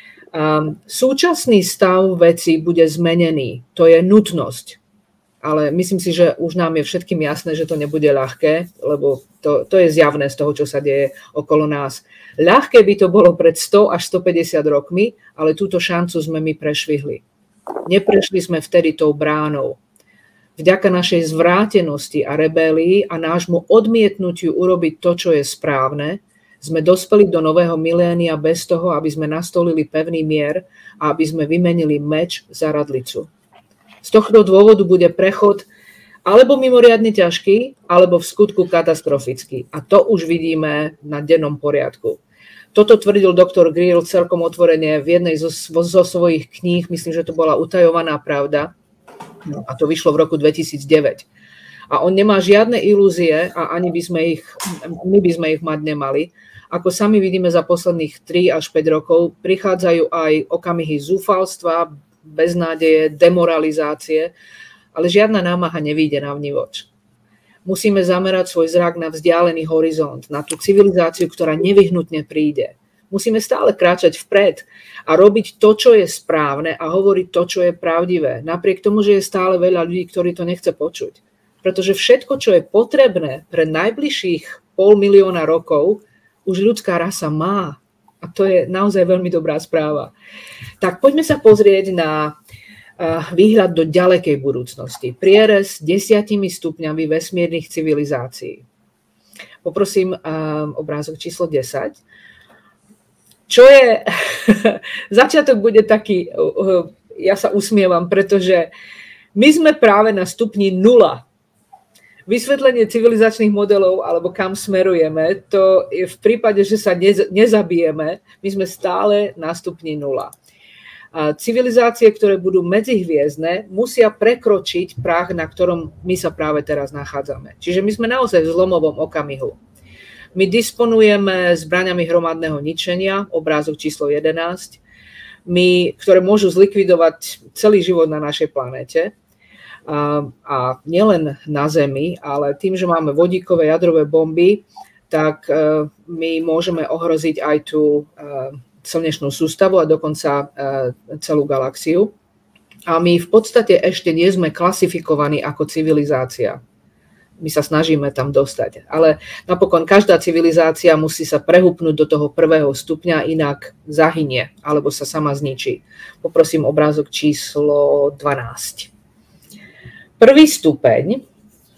Súčasný stav veci bude zmenený. To je nutnosť. Ale myslím si, že už nám je všetkým jasné, že to nebude ľahké, lebo to je zjavné z toho, čo sa deje okolo nás. Ľahké by to bolo pred 100 až 150 rokmi, ale túto šancu sme my prešvihli. Neprešli sme vtedy tou bránou. Vďaka našej zvrátenosti a rebélii a nášmu odmietnutiu urobiť to, čo je správne, sme dospeli do nového milénia bez toho, aby sme nastolili pevný mier a aby sme vymenili meč za radlicu. Z tohto dôvodu bude prechod alebo mimoriadne ťažký, alebo v skutku katastrofický. A to už vidíme na dennom poriadku. Toto tvrdil doktor Greer celkom otvorene v jednej zo svojich kníh, myslím, že to bola Utajovaná pravda, a to vyšlo v roku 2009. A on nemá žiadne ilúzie a ani my by sme ich mať nemali. Ako sami vidíme za posledných 3 až 5 rokov, prichádzajú aj okamihy zúfalstva, beznádeje, demoralizácie, ale žiadna námaha nevyjde na vnívoč. Musíme zamerať svoj zrak na vzdialený horizont, na tú civilizáciu, ktorá nevyhnutne príde. Musíme stále kráčať vpred a robiť to, čo je správne a hovoriť to, čo je pravdivé. Napriek tomu, že je stále veľa ľudí, ktorí to nechce počuť. pretože všetko, čo je potrebné pre najbližších 500 000 rokov, už ľudská rasa má. A to je naozaj veľmi dobrá správa. Tak poďme sa pozrieť na výhľad do ďalekej budúcnosti. Prierez 10 stupňami vesmírnych civilizácií. Poprosím obrázok číslo 10. Čo je... Začiatok bude taký... Ja sa usmievam, pretože my sme práve na stupni 0. Vysvetlenie civilizačných modelov, alebo kam smerujeme, to je v prípade, že sa nezabijeme, my sme stále na stupni 0. A civilizácie, ktoré budú medzihviezdne, musia prekročiť prah, na ktorom my sa práve teraz nachádzame. Čiže my sme naozaj v zlomovom okamihu. My disponujeme zbraňami hromadného ničenia, obrázok číslo 11, ktoré môžu zlikvidovať celý život na našej planéte. A nielen na Zemi, ale tým, že máme vodíkové jadrové bomby, tak my môžeme ohroziť aj tú slnečnú sústavu a dokonca celú galaxiu. A my v podstate ešte nie sme klasifikovaní ako civilizácia. My sa snažíme tam dostať. Ale napokon každá civilizácia musí sa prehúpnúť do toho 1. stupňa, inak zahynie alebo sa sama zničí. Poprosím obrázok číslo 12. Prvý stupeň,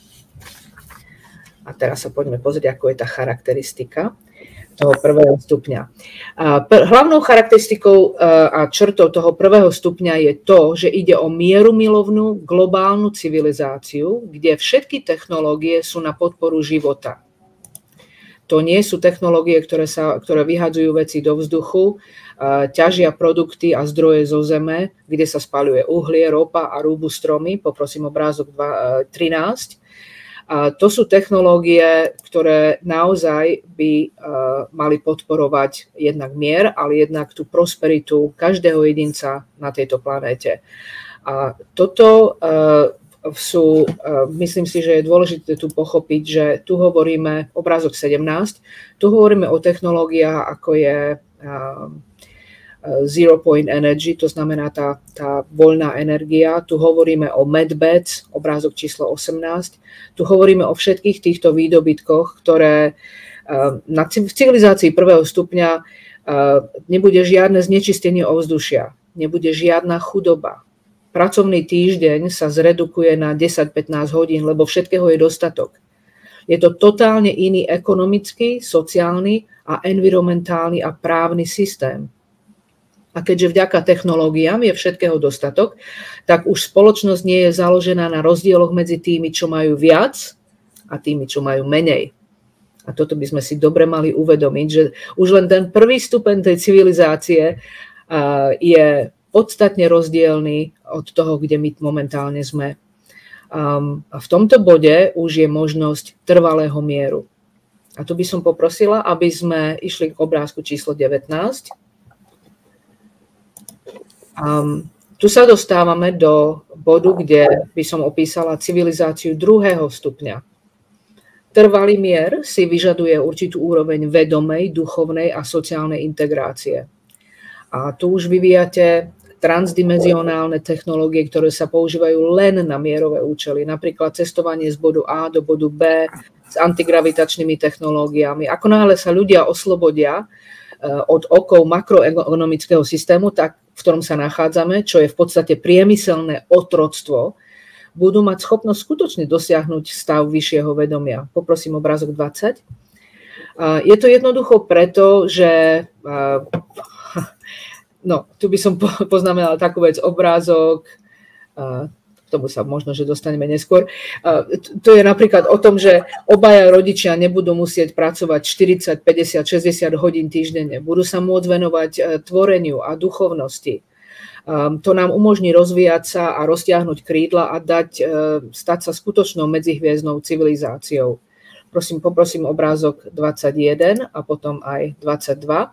a teraz sa poďme pozrieť, ako je tá charakteristika toho 1. stupňa. Hlavnou charakteristikou a črtou toho 1. stupňa je to, že ide o mierumilovnú globálnu civilizáciu, kde všetky technológie sú na podporu života. To nie sú technológie, ktoré vyhadzujú veci do vzduchu, ťažia produkty a zdroje zo zeme, kde sa spaľuje uhlie, ropa a rúbu stromy. Poprosím obrázok 13. To sú technológie, ktoré naozaj by mali podporovať jednak mier, ale jednak tú prosperitu každého jedinca na tejto planéte. A toto myslím si, že je dôležité tu pochopiť, že tu hovoríme, obrázok 17, tu hovoríme o technológiách, ako je zero point energy, to znamená tá voľná energia. Tu hovoríme o medbeds, obrázok číslo 18. Tu hovoríme o všetkých týchto výdobytkoch, ktoré v civilizácii 1. stupňa nebude žiadne znečistenie ovzdušia, nebude žiadna chudoba. Pracovný týždeň sa zredukuje na 10-15 hodín, lebo všetkého je dostatok. Je to totálne iný ekonomický, sociálny a environmentálny a právny systém. A keďže vďaka technológiám je všetkého dostatok, tak už spoločnosť nie je založená na rozdieloch medzi tými, čo majú viac a tými, čo majú menej. A toto by sme si dobre mali uvedomiť, že už len ten prvý stupeň tej civilizácie je podstatne rozdielný od toho, kde my momentálne sme. A v tomto bode už je možnosť trvalého mieru. A tu by som poprosila, aby sme išli k obrázku číslo 19. Tu sa dostávame do bodu, kde by som opísala civilizáciu 2. stupňa. Trvalý mier si vyžaduje určitú úroveň vedomej, duchovnej a sociálnej integrácie. A tu už vyvíjate transdimenzionálne technológie, ktoré sa používajú len na mierové účely, napríklad cestovanie z bodu A do bodu B s antigravitačnými technológiami. Ako náhle sa ľudia oslobodia od okov makroekonomického systému, v ktorom sa nachádzame, čo je v podstate priemyselné otroctvo, budú mať schopnosť skutočne dosiahnuť stav vyššieho vedomia. Poprosím obrázok 20. Je to jednoducho preto, že tu by som poznamenala takú vec, obrázok, k tomu sa možno, že dostaneme neskôr. To je napríklad o tom, že obaja rodičia nebudú musieť pracovať 40, 50, 60 hodín týždenne. Budú sa môcť venovať tvoreniu a duchovnosti. To nám umožní rozvíjať sa a roztiahnuť krídla a stať sa skutočnou medzihviezdnou civilizáciou. Poprosím obrázok 21 a potom aj 22.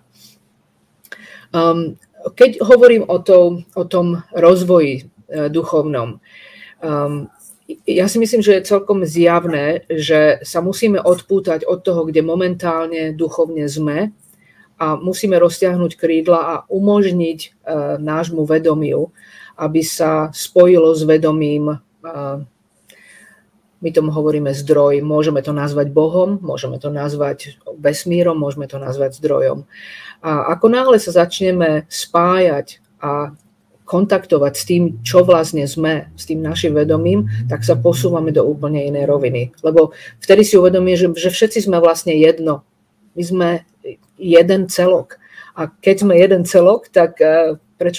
Keď hovorím o tom rozvoji duchovnom, ja si myslím, že je celkom zjavné, že sa musíme odpútať od toho, kde momentálne duchovne sme a musíme roztiahnuť krídla a umožniť nášmu vedomiu, aby sa spojilo s vedomím my tomu hovoríme zdroj, môžeme to nazvať Bohom, môžeme to nazvať vesmírom, môžeme to nazvať zdrojom. A ako náhle sa začneme spájať a kontaktovať s tým, čo vlastne sme, s tým našim vedomím, tak sa posúvame do úplne inej roviny. Lebo vtedy si uvedomíme, že všetci sme vlastne jedno. My sme jeden celok. A keď sme jeden celok, tak prečo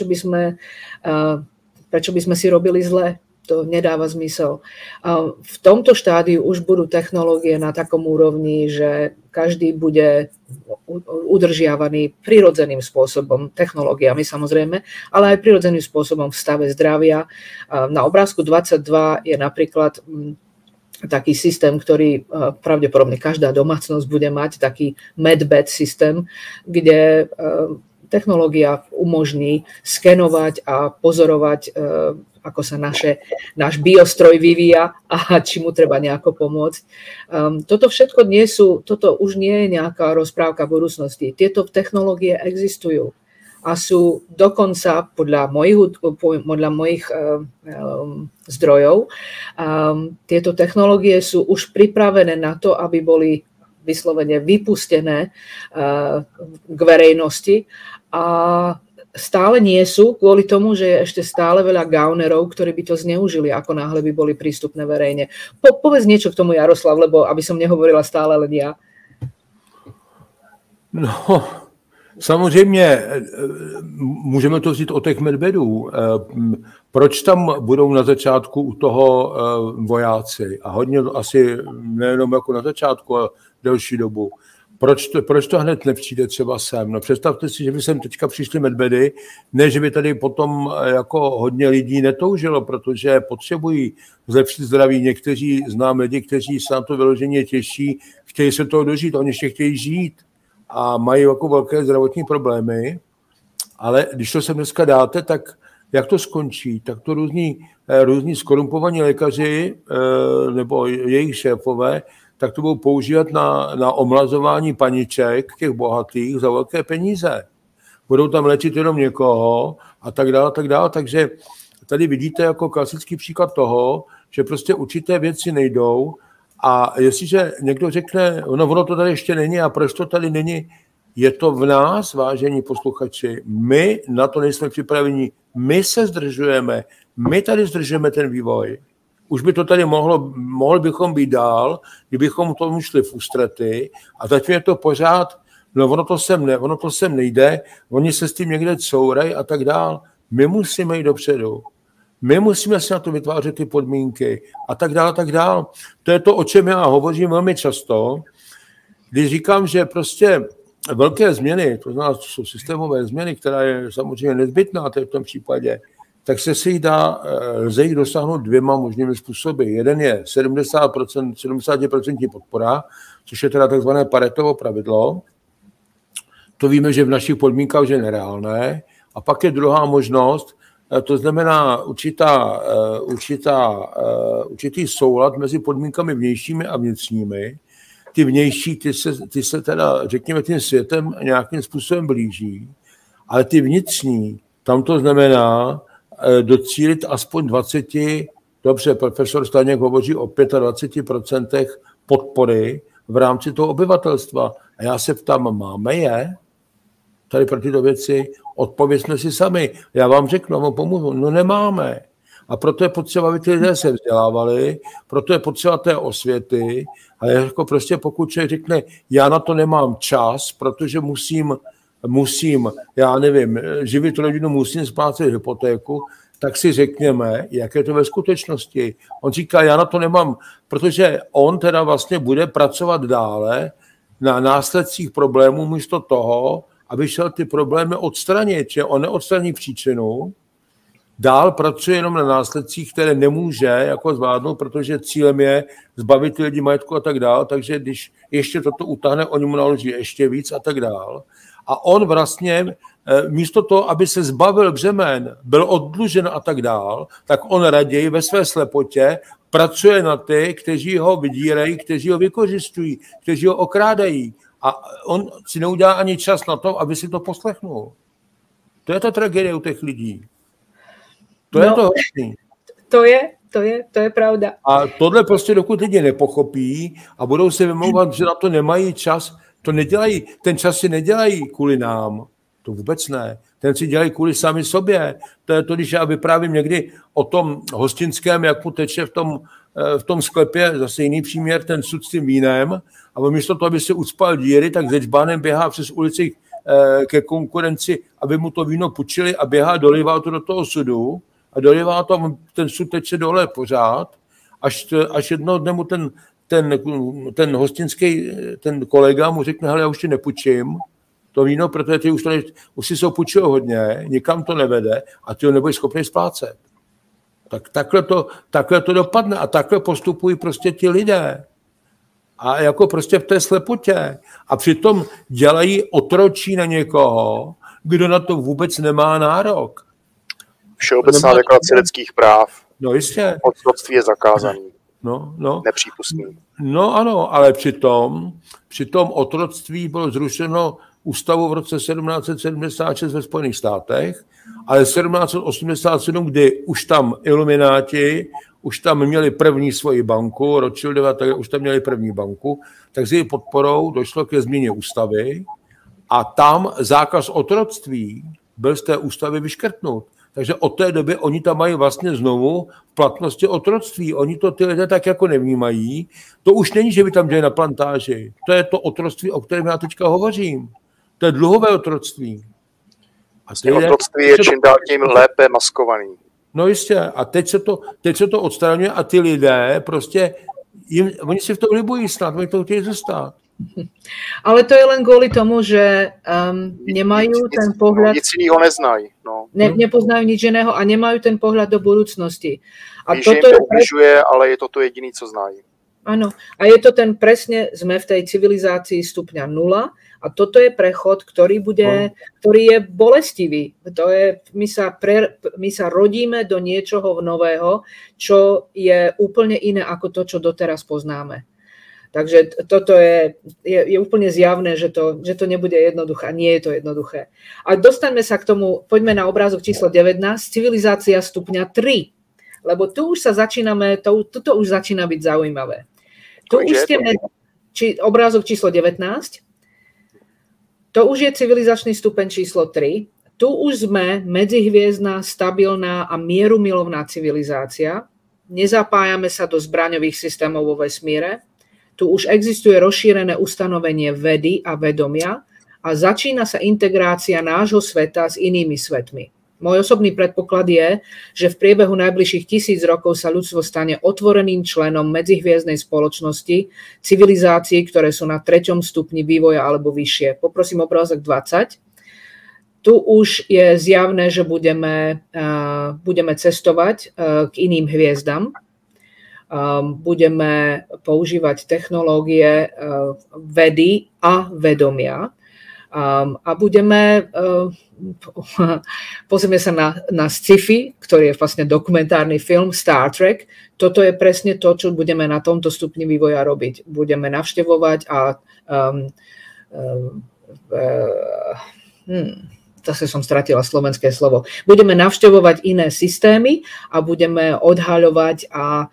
by sme si robili zle? To nedáva zmysel. V tomto štádiu už budú technológie na takom úrovni, že každý bude udržiavaný prirodzeným spôsobom, technológiami samozrejme, ale aj prirodzeným spôsobom v stave zdravia. Na obrázku 22 je napríklad taký systém, ktorý pravdepodobne každá domácnosť bude mať, taký medbed systém, kde technológia umožní skenovať a pozorovať, ako sa náš biostroj vyvíja a či mu treba nejako pomôcť. Toto všetko toto už nie je nejaká rozprávka budúcnosti. Tieto technológie existujú a sú dokonca podľa mojich zdrojov, tieto technológie sú už pripravené na to, aby boli vyslovene vypustené k verejnosti a stále nie sú kvôli tomu, že je ešte stále veľa gaunerov, ktorí by to zneužili, ako náhle by boli prístupné verejne. Povedz niečo k tomu, Jaroslav, lebo aby som nehovorila stále len ja. No, samozřejmě můžeme to říct o těch medvedů. Proč tam budou na začátku u toho vojáci? A hodně asi nejenom jako na začátku, ale delší dobu. Proč to hned nepřijde třeba sem? No představte si, že by sem teďka přišli medvedy, ne, že by tady potom jako hodně lidí netoužilo, protože potřebují zlepšit zdraví. Někteří znám lidi, kteří se na to vyloženě těší, chtějí se toho dožít, oni ještě chtějí žít a mají jako velké zdravotní problémy, ale když to sem dneska dáte, tak jak to skončí? Tak to různí skorumpovaní lékaři nebo jejich šéfové tak to budou používat na omlazování paniček těch bohatých za velké peníze. Budou tam léčit jenom někoho a tak dále, tak dále. Takže tady vidíte jako klasický příklad toho, že prostě určité věci nejdou a jestliže někdo řekne, ono to tady ještě není a proč to tady není, je to v nás, vážení posluchači, my na to nejsme připraveni, my se zdržujeme, my tady zdržujeme ten vývoj. Už by to tady mohli bychom být dál, kdybychom tomu šli v ústrety a zatím je to pořád, no ono to sem nejde, oni se s tím někde courají a tak dál. My musíme jít dopředu. My musíme si na to vytvářet ty podmínky a tak dál, tak dál. To je to, o čem já hovořím velmi často, když říkám, že prostě velké změny, to znamená, to jsou systémové změny, která je samozřejmě nezbytná v tom případě, tak lze jich dosáhnout dvěma možnými způsoby. Jeden je 70% podpora, což je teda takzvané Paretovo pravidlo. To víme, že v našich podmínkách je nereálné. A pak je druhá možnost, to znamená určitý soulad mezi podmínkami vnějšími a vnitřními. Ty vnější, ty se teda, řekněme, tím světem nějakým způsobem blíží, ale ty vnitřní, tam to znamená docílit aspoň 20, dobře, profesor Staněk hovoří o 25% podpory v rámci toho obyvatelstva. A já se ptám, máme je? Tady pro tyto věci odpovězme si sami. Já vám řeknu, vám pomůžu. No nemáme. A proto je potřeba, aby ty lidé se vzdělávali, proto je potřeba té osvěty, ale jako prostě pokud člověk řekne, já na to nemám čas, protože musím, já nevím, živit rodinu, musím splácet hypotéku, tak si řekněme, jak je to ve skutečnosti. On říká, já na to nemám, protože on teda vlastně bude pracovat dále na následcích problémů místo toho, aby šel ty problémy odstranit, že on neodstraní příčinu, dál pracuje jenom na následcích, které nemůže jako zvládnout, protože cílem je zbavit lidi majetku a tak dál, takže když ještě toto utáhne, oni mu naloží ještě víc a tak dál. A on vlastně místo toho, aby se zbavil břemen, byl oddlužen a tak dál, tak on raději ve své slepotě pracuje na ty, kteří ho vydírají, kteří ho vykořistují, kteří ho okrádají. A on si neudělá ani čas na to, aby si to poslechnul. To je ta tragédie u těch lidí. To je to horší. to je pravda. A tohle prostě dokud lidi nepochopí a budou se vymlouvat, že na to nemají čas, to nedělají, ten čas si nedělají kvůli nám. To vůbec ne. Ten si dělají kvůli sami sobě. To je to, když já vyprávím někdy o tom hostinském, jak mu teče v tom sklepě, zase jiný příměr, ten sud s tím vínem, a místo toho, aby se ucpal díry, tak se džbánem běhá přes ulici ke konkurenci, aby mu to víno půjčili a běhá, dolivá to do toho sudu a dolivá to, ten sud teče dole pořád, až jednoho dne mu ten hostinský, ten kolega mu řekne, hele, já už ti nepůjčím to víno, protože ty už si se půjčil hodně, nikam to nevede a ty ho nebudeš schopný splácet. Tak takhle to dopadne a takhle postupují prostě ti lidé. A jako prostě v té slepotě. A přitom dělají otročí na někoho, kdo na to vůbec nemá nárok. Všeobecná deklarace lidských práv. No jistě. Otroctví je zakázaný. No. Nepřípustný. No ano, ale přitom otroctví bylo zrušeno ústavou v roce 1776 ve Spojených státech, ale 1787, kdy už tam ilumináti, už tam měli první svoji banku, Rothschildova, už tam měli první banku, tak s její podporou došlo ke změně ústavy a tam zákaz otroctví byl z té ústavy vyškrtnut. Takže od té doby oni tam mají vlastně znovu v platnosti otroctví. Oni to ty lidé tak jako nevnímají. To už není, že by tam dělali na plantáži. To je to otroctví, o kterém já teďka hovořím. To je dluhové otroctví. A otroctví je čím dál tím lépe maskovaný. No jistě. A teď se to odstraňuje a ty lidé prostě, oni si v tom libují snad, oni to chtějí zůstat. Ale to je len kvôli tomu, že nemajú ten pohľad... Nic iného neznají. No. Nepoznajú nič iného a nemajú ten pohľad do budúcnosti. A toto že im to ubližuje, ale je to to jediné, co znají. Áno. A je to ten presne, sme v tej civilizácii stupňa 0 a toto je prechod, ktorý je bolestivý. To je, my sa rodíme do niečoho nového, čo je úplne iné ako to, čo doteraz poznáme. Takže toto je úplne zjavné, že to nebude jednoduché. Nie je to jednoduché. A dostaňme sa k tomu, poďme na obrázok číslo 19, civilizácia stupňa 3. Lebo tu už sa začíname, toto už začína byť zaujímavé. Tu už ste obrázok číslo 19, to už je civilizačný stupeň číslo 3. Tu už sme medzihviezdna, stabilná a mierumilovná civilizácia. Nezapájame sa do zbraňových systémov vo vesmíre. Tu už existuje rozšírené ustanovenie vedy a vedomia a začína sa integrácia nášho sveta s inými svetmi. Môj osobný predpoklad je, že v priebehu najbližších 1000 rokov sa ľudstvo stane otvoreným členom medzihviezdnej spoločnosti, civilizácií, ktoré sú na 3. stupni vývoja alebo vyššie. Poprosím obrázok 20. Tu už je zjavné, že budeme cestovať k iným hviezdam. Budeme používať technológie vedy a vedomia a budeme, pozrieme sa na sci-fi, ktorý je vlastne dokumentárny film Star Trek. Toto je presne to, čo budeme na tomto stupni vývoja robiť. Budeme navštevovať a zase som stratila slovenské slovo. Budeme navštevovať iné systémy a budeme odhaľovať a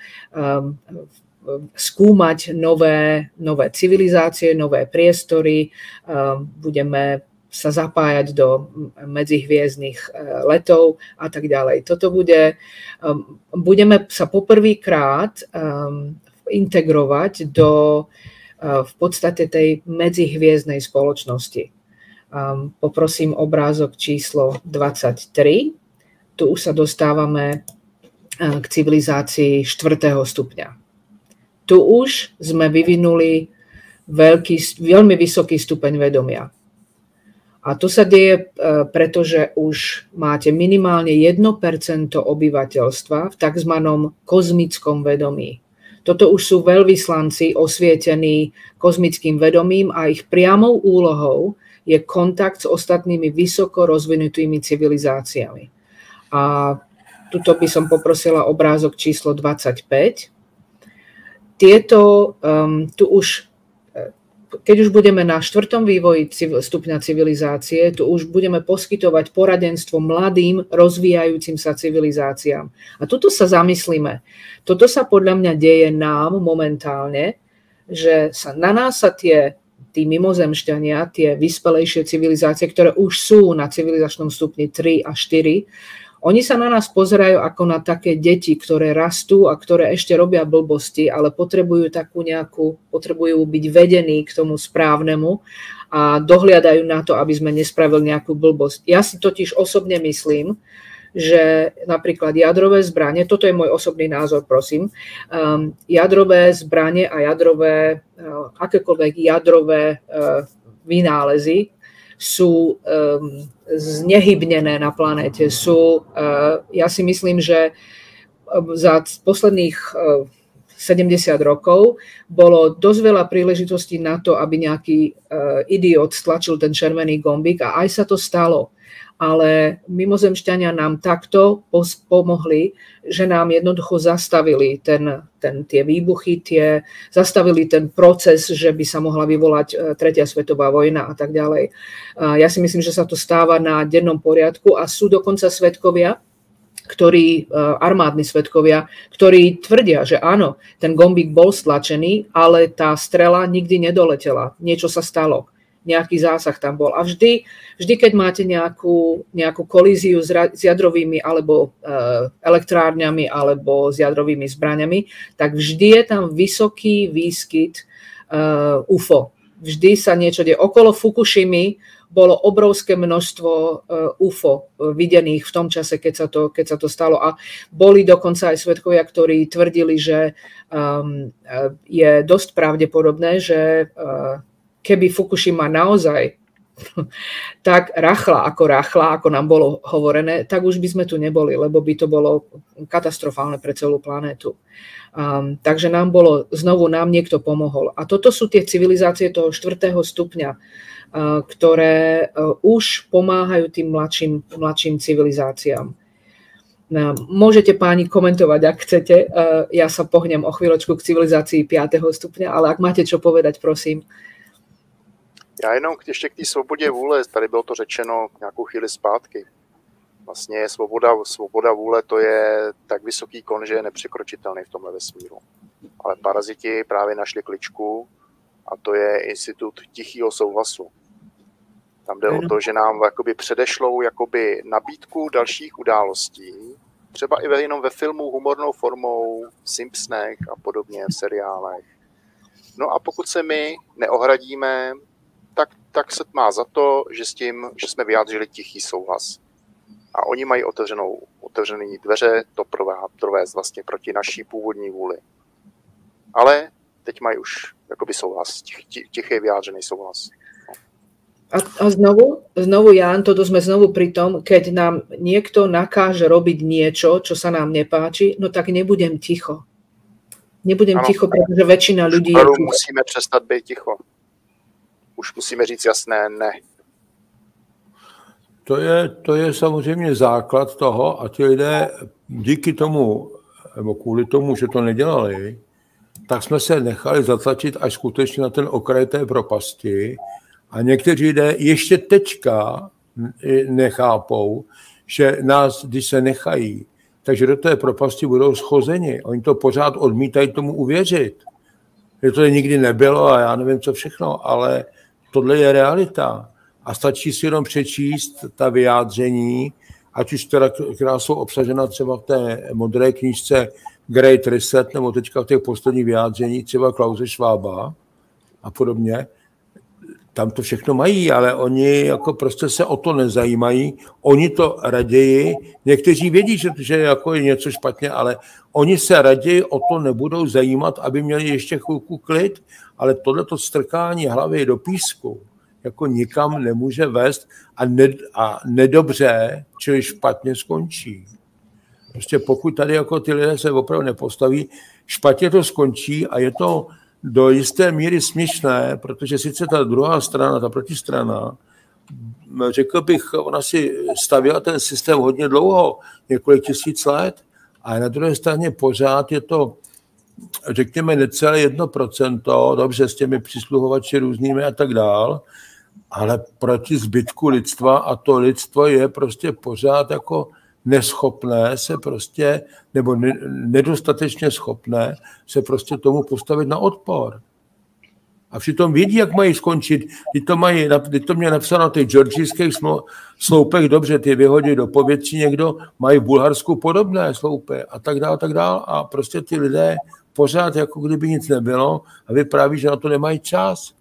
skúmať nové civilizácie, nové priestory. Budeme sa zapájať do medzihviezdnych letov a tak ďalej. Budeme sa poprvýkrát integrovať do v podstate tej medzihviezdnej spoločnosti. Poprosím obrázok číslo 23. Tu už sa dostávame k civilizácii 4. stupňa. Tu už sme vyvinuli veľmi vysoký stupeň vedomia. A to sa deje, pretože už máte minimálne 1% obyvateľstva v tzv. Kozmickom vedomí. Toto už sú veľvyslanci osvietení kozmickým vedomím a ich priamou úlohou je kontakt s ostatnými vysoko rozvinutými civilizáciami. A tuto by som poprosila obrázok číslo 25. Tu už keď už budeme na 4. vývoji stupňa civilizácie, tu už budeme poskytovať poradenstvo mladým, rozvíjajúcim sa civilizáciám. A tuto sa zamyslíme. Toto sa podľa mňa deje nám momentálne, že na nás sa tí mimozemšťania, tie vyspelejšie civilizácie, ktoré už sú na civilizačnom stupni 3 a 4, oni sa na nás pozerajú ako na také deti, ktoré rastú a ktoré ešte robia blbosti, ale potrebujú byť vedení k tomu správnemu a dohliadajú na to, aby sme nespravili nejakú blbosť. Ja si totiž osobne myslím, že napríklad jadrové zbranie, toto je môj osobný názor, prosím, jadrové zbranie a akékoľvek jadrové vynálezy sú znehybnené na planéte. Ja si myslím, že za posledných 70 rokov bolo dosť veľa príležitostí na to, aby nejaký idiot stlačil ten červený gombík a aj sa to stalo. Ale mimozemšťania nám takto pomohli, že nám jednoducho zastavili tie výbuchy, zastavili ten proces, že by sa mohla vyvolať 3. svetová vojna a tak ďalej. Ja si myslím, že sa to stáva na dennom poriadku a sú dokonca svedkovia, armádni svedkovia, ktorí tvrdia, že áno, ten gombík bol stlačený, ale tá strela nikdy nedoletela. Niečo sa stalo. Nejaký zásah tam bol. A vždy keď máte nejakú kolíziu s jadrovými alebo elektrárňami alebo s jadrovými zbraňami, tak vždy je tam vysoký výskyt UFO. Vždy sa niečo deje. Okolo Fukušimy bolo obrovské množstvo UFO videných v tom čase, keď sa to stalo. A boli dokonca aj svedkovia, ktorí tvrdili, že je dosť pravdepodobné, že keby Fukušima naozaj tak rachla, ako nám bolo hovorené, tak už by sme tu neboli, lebo by to bolo katastrofálne pre celú planétu. Takže nám niekto pomohol. A toto sú tie civilizácie toho 4. stupňa, ktoré už pomáhajú tým mladším civilizáciám. Môžete páni komentovať, ak chcete. Ja sa pohnem o chvíľočku k civilizácii 5. stupňa, ale ak máte čo povedať, prosím. Já jenom ještě k té svobodě vůle, tady bylo to řečeno nějakou chvíli zpátky. Vlastně svoboda vůle, to je tak vysoký kon, že je nepřekročitelný v tomhle vesmíru. Ale paraziti právě našli kličku a to je institut tichého souhlasu. Tam jde o to, že nám jakoby předešlou jakoby nabídku dalších událostí, třeba i jenom ve filmu humornou formou, v Simpsonech a podobně, v seriálech. No a pokud se my neohradíme, tak se má za to, že s tím, že jsme vyjádřili tichý souhlas. A oni mají otevřené dveře to provést vlastně proti naší původní vůli. Ale teď mají už jakoby souhlas, tichý vyjádřený souhlas. A znovu, Ján, toto sme znovu pri tom, keď nám niekto nakáže robiť niečo, čo sa nám nepáči, no tak nebudem ticho. Ticho, pretože väčšina ľudí je ticho. Musíme přestat být ticho. Už musíme říct jasné ne. To je samozřejmě základ toho a ti lidé díky tomu, nebo kvůli tomu, že to nedělali, tak jsme se nechali zatlačit až skutečně na ten okraj té propasti a někteří lidé ještě teďka nechápou, že nás, když se nechají, takže do té propasti budou schozeni. Oni to pořád odmítají tomu uvěřit. Že to nikdy nebylo a já nevím, co všechno, ale tohle je realita. A stačí si jenom přečíst ta vyjádření, ať už teda, která jsou obsažena třeba v té modré knížce Great Reset, nebo teďka v těch posledních vyjádřeních, třeba Klause Schwaba a podobně. Tam to všechno mají, ale oni jako prostě se o to nezajímají. Oni to raději, někteří vědí, že jako je něco špatně, ale oni se raději o to nebudou zajímat, aby měli ještě chvilku klid, ale tohleto strkání hlavy do písku jako nikam nemůže vést a nedobře, čili špatně skončí. Prostě pokud tady jako ty lidé se opravdu nepostaví, špatně to skončí a je to do jisté míry směšné, protože sice ta druhá strana, ta protistrana, řekl bych, ona si stavěla ten systém hodně dlouho, několik tisíc let, a na druhé straně pořád je to řekněme, necelé 1%, dobře s těmi přisluhovači různými a tak dál, ale proti zbytku lidstva, a to lidstvo je prostě pořád jako neschopné se prostě, nebo nedostatečně schopné se prostě tomu postavit na odpor. A přitom vědí, jak mají skončit. Teď to mě napsáno na těch georgijských sloupech, dobře, ty vyhodí do povětří někdo, mají v Bulharsku podobné sloupy a tak dále. A prostě ty lidé pořád, jako kdyby nic nebylo, a vypráví, že na to nemají čas.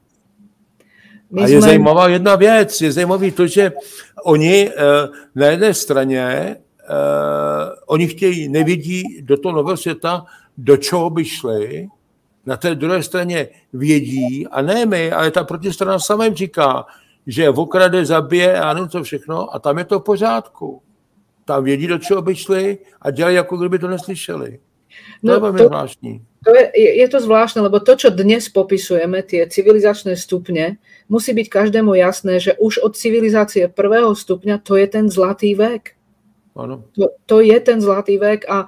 A je zajímavá jedna věc, je zajímavý to, že oni na jedné straně, oni nevidí do toho nového světa, do čeho by šli, na té druhé straně vědí, a ne my, ale ta protistrana sama jim říká, že okrade, zabije a nevím co všechno, a tam je to v pořádku. Tam vědí, do čeho by šli a dělají, jako kdyby to neslyšeli. To je veľmi zvláštní. Je to zvláštne, lebo to, čo dnes popisujeme, tie civilizačné stupne, musí byť každému jasné, že už od civilizácie 1. stupňa to je ten zlatý vek. Ano. To je ten zlatý vek a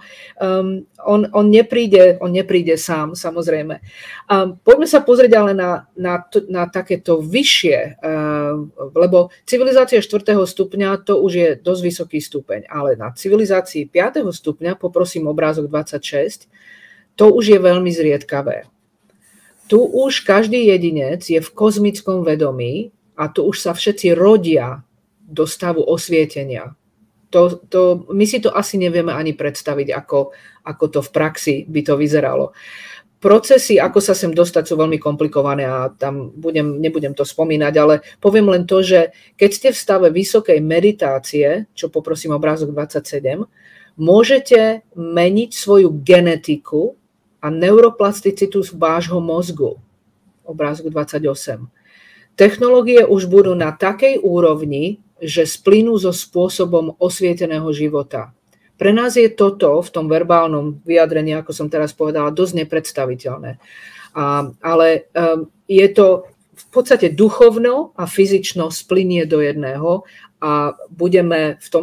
on nepríde sám, samozrejme. Poďme sa pozrieť ale na takéto vyššie, lebo civilizácia 4. stupňa to už je dosť vysoký stupeň, ale na civilizácii 5. stupňa, poprosím obrázok 26, to už je veľmi zriedkavé. Tu už každý jedinec je v kozmickom vedomí a tu už sa všetci rodia do stavu osvietenia. My si to asi nevieme ani predstaviť, ako to v praxi by to vyzeralo. Procesy, ako sa sem dostať, sú veľmi komplikované a tam nebudem to spomínať, ale poviem len to, že keď ste v stave vysokej meditácie, čo poprosím obrázok 27, môžete meniť svoju genetiku a neuroplasticitu vášho mozgu. Obrázok 28. Technológie už budú na takej úrovni, že splynú so spôsobom osvieteného života. Pre nás je toto v tom verbálnom vyjadrení, ako som teraz povedala, dosť nepredstaviteľné. Ale je to v podstate duchovno a fyzično splynie do jedného a budeme v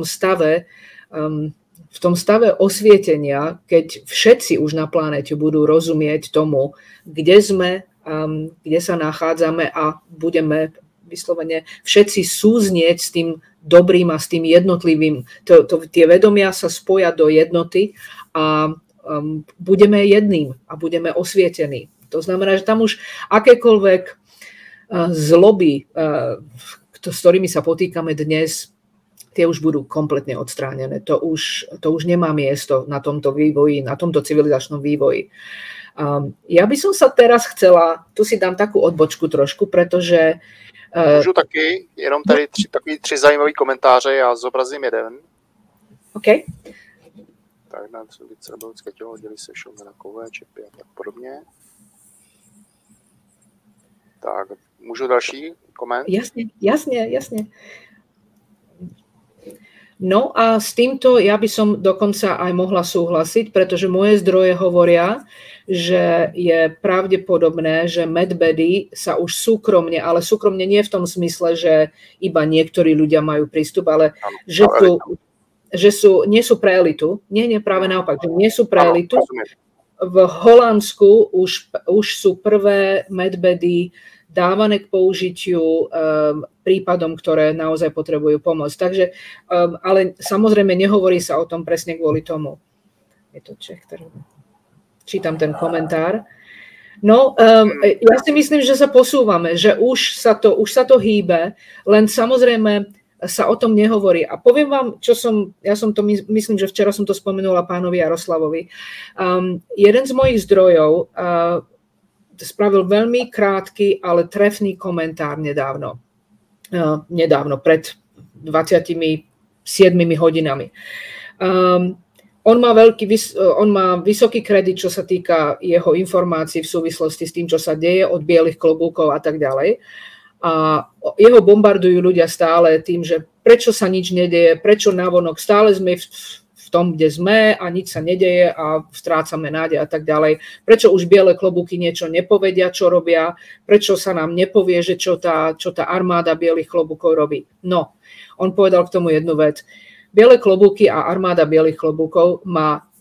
tom stave osvietenia, keď všetci už na planéte budú rozumieť tomu, kde sme, kde sa nachádzame a budeme vyslovene všetci súznieť s tým dobrým a s tým jednotlivým. Tie vedomia sa spoja do jednoty a budeme jedným a budeme osvietení. To znamená, že tam už akékoľvek zloby, s ktorými sa potýkame dnes, tie už budú kompletne odstránené. To už nemá miesto na tomto vývoji, na tomto civilizačnom vývoji. Ja by som sa teraz chcela, tu si dám takú odbočku trošku, pretože můžu taky, jenom tady tři zajímavý komentáře, já zobrazím jeden. OK. Tak na cerebrovské tělo, dělí se šelmenakové čepy a tak podobně. Tak, můžu další koment? Jasne. No a s týmto ja by som dokonca aj mohla súhlasiť, pretože moje zdroje hovoria, že je pravdepodobné, že medvedy sa už súkromne, ale súkromne nie v tom smysle, že iba niektorí ľudia majú prístup, ale nie sú pre elitu. Nie, práve naopak, že nie sú pre elitu. V Holandsku už sú prvé medvedy dávané k použitiu prípadom, ktoré naozaj potrebujú pomoc. Takže, ale samozrejme nehovorí sa o tom presne kvôli tomu. Je to Čech, ktorý... Čítam ten komentár. No, ja si myslím, že sa posúvame, že už sa to hýbe, len samozrejme sa o tom nehovorí. A poviem vám, myslím, že včera som to spomenula pánovi Jaroslavovi. Jeden z mojich zdrojov spravil veľmi krátky, ale trefný komentár nedávno, pred 27 hodinami. On má vysoký kredit, čo sa týka jeho informácií v súvislosti s tým, čo sa deje od bielých klobúkov a tak ďalej. A jeho bombardujú ľudia stále tým, že prečo sa nič nedeje, prečo navonok stále sme v tom, kde sme a nič sa nedeje a strácame nádej a tak ďalej. Prečo už biele klobúky niečo nepovedia, čo robia, prečo sa nám nepovie, že čo tá armáda bielých klobúkov robí. No, on povedal k tomu jednu vec. Biele klobúky a armáda bielých klobúkov má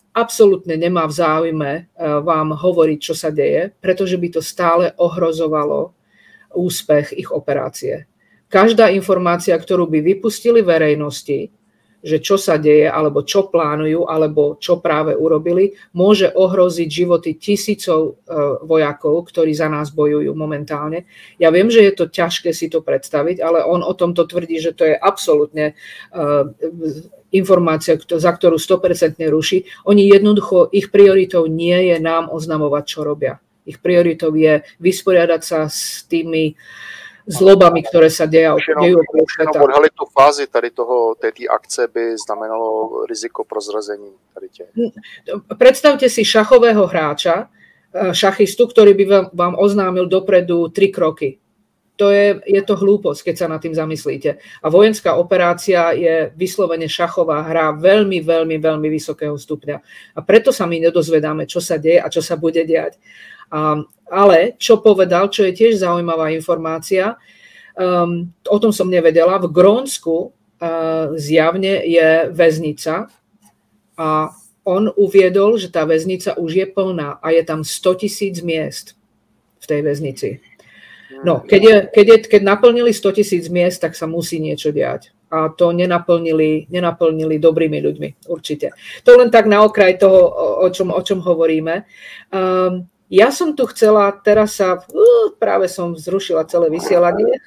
absolútne nemá v záujme vám hovoriť, čo sa deje, pretože by to stále ohrozovalo úspech ich operácie. Každá informácia, ktorú by vypustili verejnosti, že čo sa deje, alebo čo plánujú, alebo čo práve urobili, môže ohroziť životy tisícov vojakov, ktorí za nás bojujú momentálne. Ja viem, že je to ťažké si to predstaviť, ale on o tomto tvrdí, že to je absolútne informácia, za ktorú 100% ruší. Oni jednoducho, ich prioritou nie je nám oznamovať, čo robia. Ich prioritou je vysporiadať sa s tými zlobami, ktoré sa dejú okolo sveta. Odhalit tu fázi tady té akce by znamenalo riziko prozrazení tady tě. Predstavte si šachového hráča, šachistu, ktorý by vám oznámil dopredu 3 kroky. Je to hlúposť, keď sa nad tým zamyslíte. A vojenská operácia je vyslovene šachová hra veľmi, veľmi, veľmi vysokého stupňa. A preto sa my nedozvedáme, čo sa deje a čo sa bude diať. Ale čo povedal, čo je tiež zaujímavá informácia, o tom som nevedela, v Grónsku zjavne je väznica a on uviedol, že tá väznica už je plná a je tam 100 000 miest v tej väznici. No, keď naplnili 100 000 miest, tak sa musí niečo diať. A to nenaplnili dobrými ľuďmi, určite. To len tak na okraj toho, o čom hovoríme. Ja som tu chcela, teraz práve som zrušila celé vysielanie.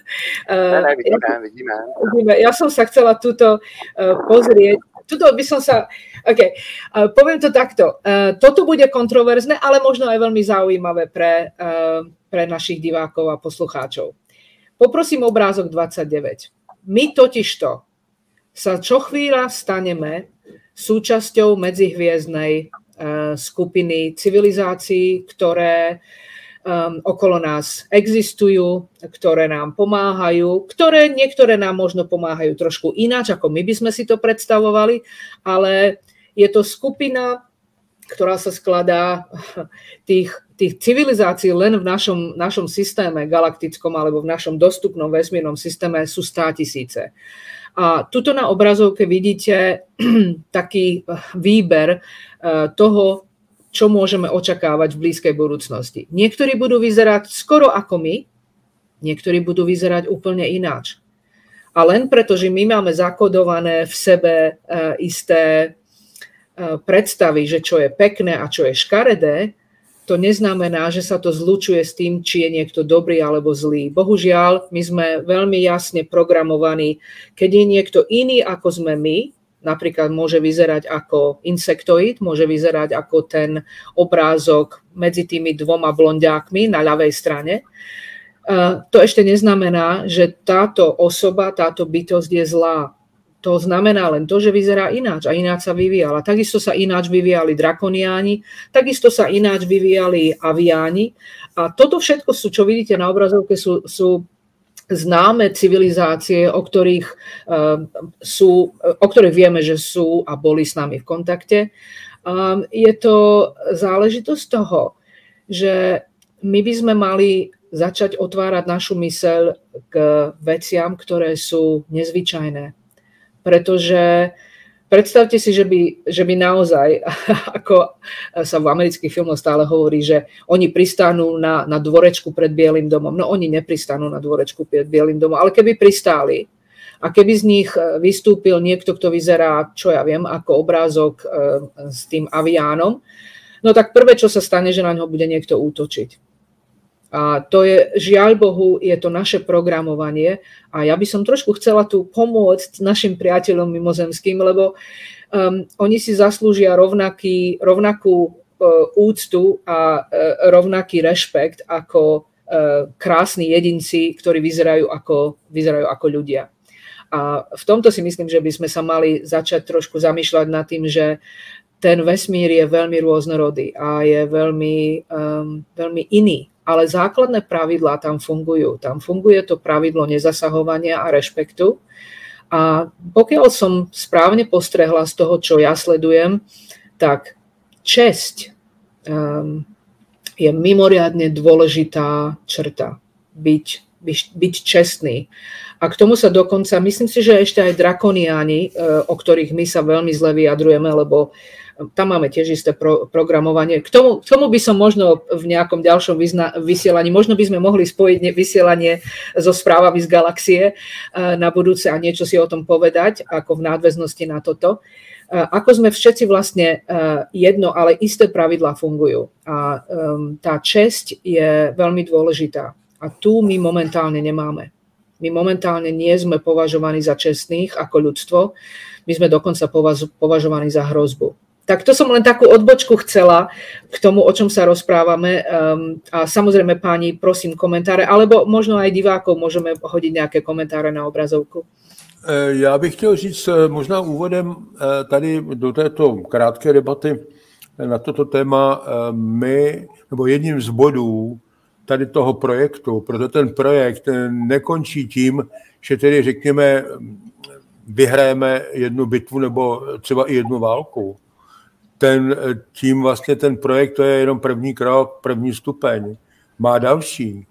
Vidíme. Ja som sa chcela tuto pozrieť. Tuto by som sa... poviem to takto. Toto bude kontroverzné, ale možno aj veľmi zaujímavé pre našich divákov a poslucháčov. Poprosím obrázok 29. My totižto sa čo chvíľa staneme súčasťou medzihviezdnej skupiny civilizácií, ktoré okolo nás existujú, ktoré nám pomáhajú, niektoré nám možno pomáhajú trošku ináč, ako my by sme si to predstavovali, ale je to skupina, ktorá sa skladá tých civilizácií len v našom systéme galaktickom alebo v našom dostupnom vesmírnom systéme sú 100 000. A tuto na obrazovke vidíte taký výber toho, čo môžeme očakávať v blízkej budúcnosti. Niektorí budú vyzerať skoro ako my, niektorí budú vyzerať úplne ináč. A len preto, že my máme zakodované v sebe isté predstavy, že čo je pekné a čo je škaredé, to neznamená, že sa to zlučuje s tým, či je niekto dobrý alebo zlý. Bohužiaľ, my sme veľmi jasne programovaní, keď je niekto iný ako sme my, napríklad môže vyzerať ako insektoid, môže vyzerať ako ten obrázok medzi tými 2 blondiákmi na ľavej strane. To ešte neznamená, že táto osoba, táto bytosť je zlá. To znamená len to, že vyzerá ináč a ináč sa vyvíjala. Takisto sa ináč vyvíjali drakoniáni, takisto sa ináč vyvíjali aviáni. A toto všetko sú, čo vidíte na obrazovke, sú známe civilizácie, o ktorých vieme, že sú a boli s nami v kontakte. Je to záležitosť toho, že my by sme mali začať otvárať našu myseľ k veciam, ktoré sú nezvyčajné. Pretože predstavte si, že by naozaj, ako sa v amerických filmoch stále hovorí, že oni pristanú na dvorečku pred Bielým domom. No oni nepristanú na dvorečku pred Bielým domom, ale keby pristáli a keby z nich vystúpil niekto, kto vyzerá, čo ja viem, ako obrázok s tým aviánom, no tak prvé, čo sa stane, že na ňo bude niekto útočiť. A to je, žiaľ Bohu, je to naše programovanie a ja by som trošku chcela tu pomôcť našim priateľom mimozemským, lebo oni si zaslúžia rovnakú úctu a rovnaký rešpekt ako krásni jedinci, ktorí vyzerajú ako ľudia. A v tomto si myslím, že by sme sa mali začať trošku zamýšľať nad tým, že ten vesmír je veľmi rôznorodý a je veľmi iný. Ale základné pravidlá tam fungujú. Tam funguje to pravidlo nezasahovania a rešpektu. A pokiaľ som správne postrehla z toho, čo ja sledujem, tak česť je mimoriadne dôležitá črta. Byť čestný. A k tomu sa dokonca, myslím si, že ešte aj drakoniáni, o ktorých my sa veľmi zle vyjadrujeme, lebo tam máme tiež isté programovanie. K tomu by som možno v nejakom ďalšom vysielaní, možno by sme mohli spojiť vysielanie so správami z galaxie na budúce a niečo si o tom povedať, ako v nadväznosti na toto. Ako sme všetci vlastne jedno, ale isté pravidlá fungujú. A tá česť je veľmi dôležitá. A tu my momentálne nemáme. My momentálne nie sme považovaní za čestných ako ľudstvo. My sme dokonca považovaní za hrozbu. Tak to som len takú odbočku chcela k tomu, o čom sa rozprávame. A samozrejme, páni, prosím komentáre, alebo možno aj divákov môžeme hodiť nejaké komentáre na obrazovku. Já bych chtěl říct možná úvodem tady do této krátké debaty na toto téma nebo jedním z bodů tady toho projektu, protože ten projekt nekončí tím, že tedy řekněme vyhrajeme jednu bitvu nebo třeba i jednu válku. Tím vlastně ten projekt to je jenom první krok, první stupeň. Má další.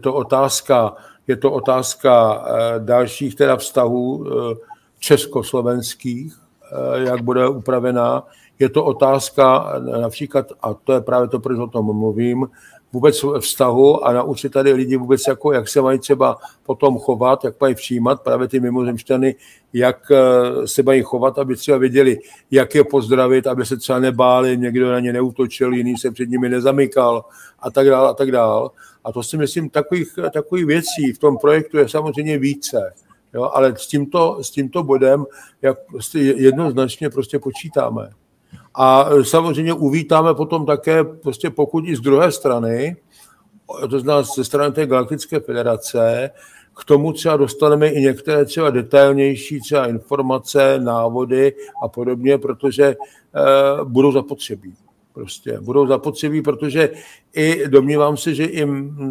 Je to otázka dalších teda vztahů československých, jak bude upravená. Je to otázka například, a to je právě to, proč o tom mluvím, vůbec vztahu a naučit tady lidi vůbec, jak se mají třeba potom chovat, jak mají přijímat právě ty mimozemšťany, jak se mají chovat, aby třeba věděli, jak je pozdravit, aby se třeba nebáli, někdo na ně neútočil, jiný se před nimi nezamykal a tak dále a tak dále. A to si myslím, takových věcí v tom projektu je samozřejmě více. Jo? Ale s tímto bodem jednoznačně prostě počítáme. A samozřejmě uvítáme potom také, prostě pokud i z druhé strany, to znamená ze strany té Galaktické federace, k tomu třeba dostaneme i některé třeba detailnější třeba informace, návody a podobně, protože budou zapotřebí. Prostě budou zapotřebí, protože i domnívám se, že i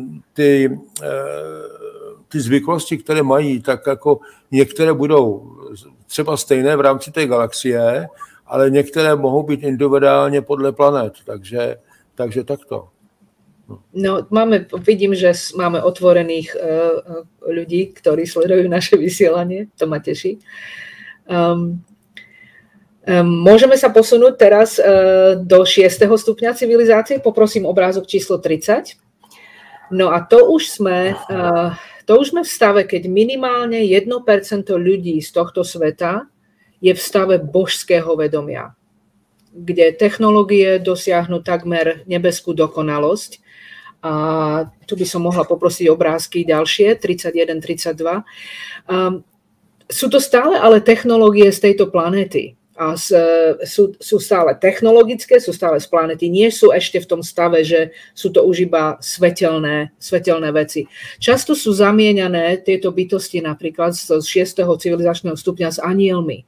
ty zvyklosti, které mají, tak jako některé budou třeba stejné v rámci té galaxie, ale některé mohou být individuálně podle planet, takže takto. No, vidím, že máme otvorených ľudí, ktorí sledujú naše vysielanie, to ma teší. Môžeme sa posunúť teraz do 6. stupňa civilizácie. Poprosím obrázok číslo 30. No a to už sme v stave, keď minimálne 1% ľudí z tohto sveta je v stave božského vedomia, kde technológie dosiahnu takmer nebeskú dokonalosť. A tu by som mohla poprosiť obrázky ďalšie, 31, 32. Sú to stále ale technológie z tejto planéty. A sú stále technologické, sú stále z planéty. Nie sú ešte v tom stave, že sú to už iba svetelné veci. Často sú zamieňané tieto bytosti napríklad z 6. civilizačného stupňa s anielmi.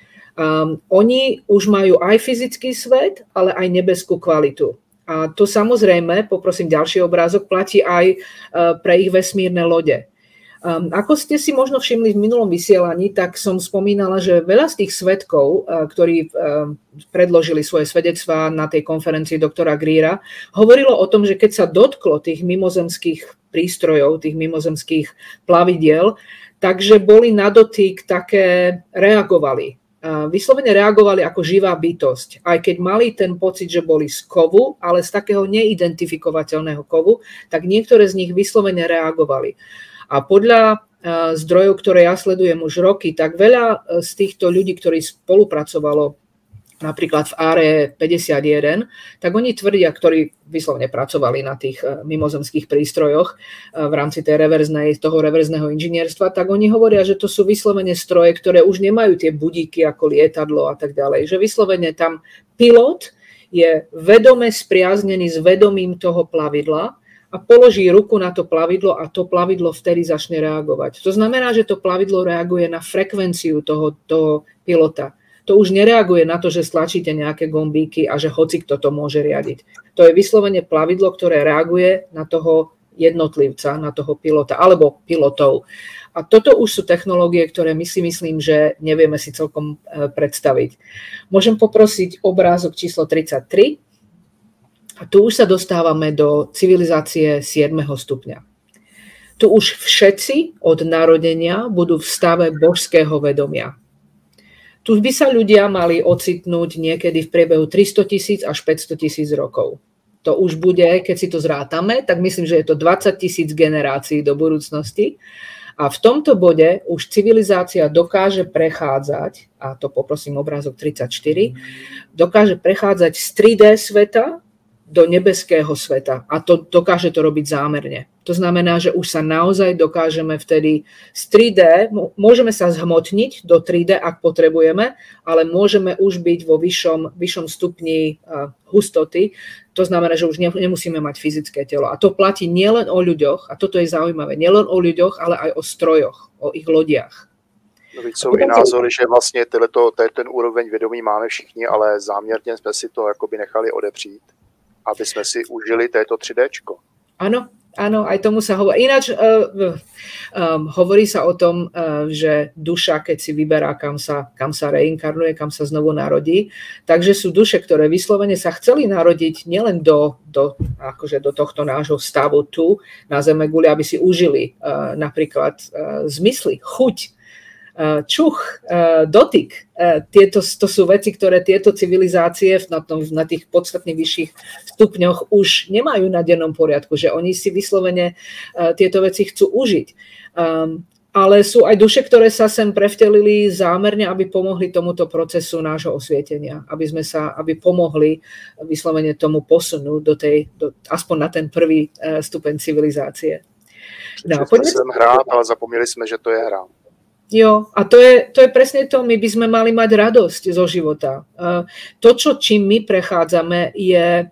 Oni už majú aj fyzický svet, ale aj nebeskú kvalitu. A to samozrejme, poprosím ďalší obrázok, platí aj pre ich vesmírne lode. Ako ste si možno všimli v minulom vysielaní, tak som spomínala, že veľa z tých svedkov, ktorí predložili svoje svedectvá na tej konferencii doktora Greera, hovorilo o tom, že keď sa dotklo tých mimozemských prístrojov, tých mimozemských plavidiel, takže boli na dotyk také reagovali. Vyslovene reagovali ako živá bytosť, aj keď mali ten pocit, že boli z kovu, ale z takého neidentifikovateľného kovu, tak niektoré z nich vyslovene reagovali. A podľa zdrojov, ktoré ja sledujem už roky, tak veľa z týchto ľudí, ktorí spolupracovalo napríklad v Áre 51, tak oni tvrdia, ktorí vyslovene pracovali na tých mimozemských prístrojoch v rámci toho reverzného inžinierstva, tak oni hovoria, že to sú vyslovene stroje, ktoré už nemajú tie budíky ako lietadlo a tak ďalej. Že vyslovene tam pilot je vedome spriaznený s vedomím toho plavidla a položí ruku na to plavidlo a to plavidlo vtedy začne reagovať. To znamená, že to plavidlo reaguje na frekvenciu toho pilota. To už nereaguje na to, že stlačíte nejaké gombíky a že hocikto to môže riadiť. To je vyslovene plavidlo, ktoré reaguje na toho jednotlivca, na toho pilota alebo pilotov. A toto už sú technológie, ktoré my si myslím, že nevieme si celkom predstaviť. Môžem poprosiť obrázok číslo 33. A tu už sa dostávame do civilizácie 7. stupňa. Tu už všetci od narodenia budú v stave božského vedomia. Tu by sa ľudia mali ocitnúť niekedy v priebehu 300 000 až 500 000 rokov. To už bude, keď si to zrátame, tak myslím, že je to 20 000 generácií do budúcnosti. A v tomto bode už civilizácia dokáže prechádzať, a to poprosím obrázok 34, dokáže prechádzať z 3D sveta do nebeského sveta. A to dokáže to robiť zámerne. To znamená, že už sa naozaj dokážeme vtedy z 3D, môžeme sa zhmotniť do 3D, ak potrebujeme, ale môžeme už byť vo vyššom stupni hustoty. To znamená, že už nemusíme mať fyzické telo. A to platí nielen o ľuďoch, a toto je zaujímavé, nielen o ľuďoch, ale aj o strojoch, o ich lodiach. Jsou i názory, že vlastně ten úroveň vědomí máme všichni, ale záměrně jsme si to jakoby nechali odepřít, aby jsme si užili této 3Dčko. Áno, aj tomu sa hovorí. Ináč hovorí sa o tom, že duša, keď si vyberá, kam sa reinkarnuje, kam sa znovu narodí, takže sú duše, ktoré vyslovene sa chceli narodiť nielen do tohto nášho stavu tu na Zemeguli, aby si užili napríklad zmysly, chuť, čuch, dotyk. To sú veci, ktoré tieto civilizácie na tých podstatne vyšších stupňoch už nemajú na dennom poriadku, že oni si vyslovene tieto veci chcú užiť. Ale sú aj duše, ktoré sa sem prevtelili zámerne, aby pomohli tomuto procesu nášho osvietenia, aby pomohli vyslovene tomu posunu aspoň na ten prvý stupeň civilizácie. Poďme sem hrát, ale zapomněli sme, že to je hra. Jo, a to je presne to, my by sme mali mať radosť zo života. To, čím my prechádzame, je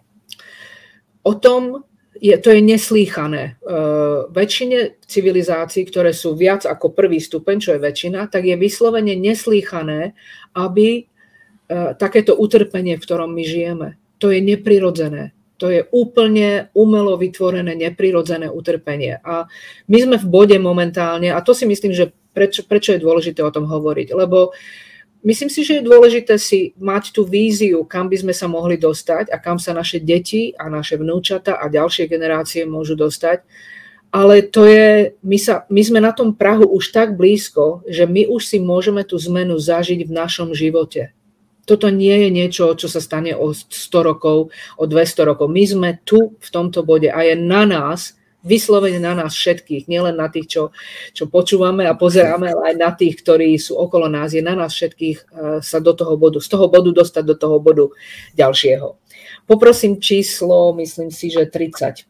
o tom, to je neslýchané. Väčšine civilizácií, ktoré sú viac ako prvý stupeň, čo je väčšina, tak je vyslovene neslýchané, aby takéto utrpenie, v ktorom my žijeme, to je neprirodzené. To je úplne umelo vytvorené, neprirodzené utrpenie. A my sme v bode momentálne, a to si myslím, že prečo je dôležité o tom hovoriť, lebo myslím si, že je dôležité si mať tú víziu, kam by sme sa mohli dostať a kam sa naše deti a naše vnúčata a ďalšie generácie môžu dostať. Ale my sme na tom prahu už tak blízko, že my už si môžeme tú zmenu zažiť v našom živote. Toto nie je niečo, čo sa stane o 100 rokov, o 200 rokov. My sme tu v tomto bode a je na nás, vyslovene na nás všetkých, nielen na tých, čo počúvame a pozeráme, ale aj na tých, ktorí sú okolo nás. Je na nás všetkých sa z toho bodu dostať do toho bodu ďalšieho. Poprosím číslo, myslím si, že 35.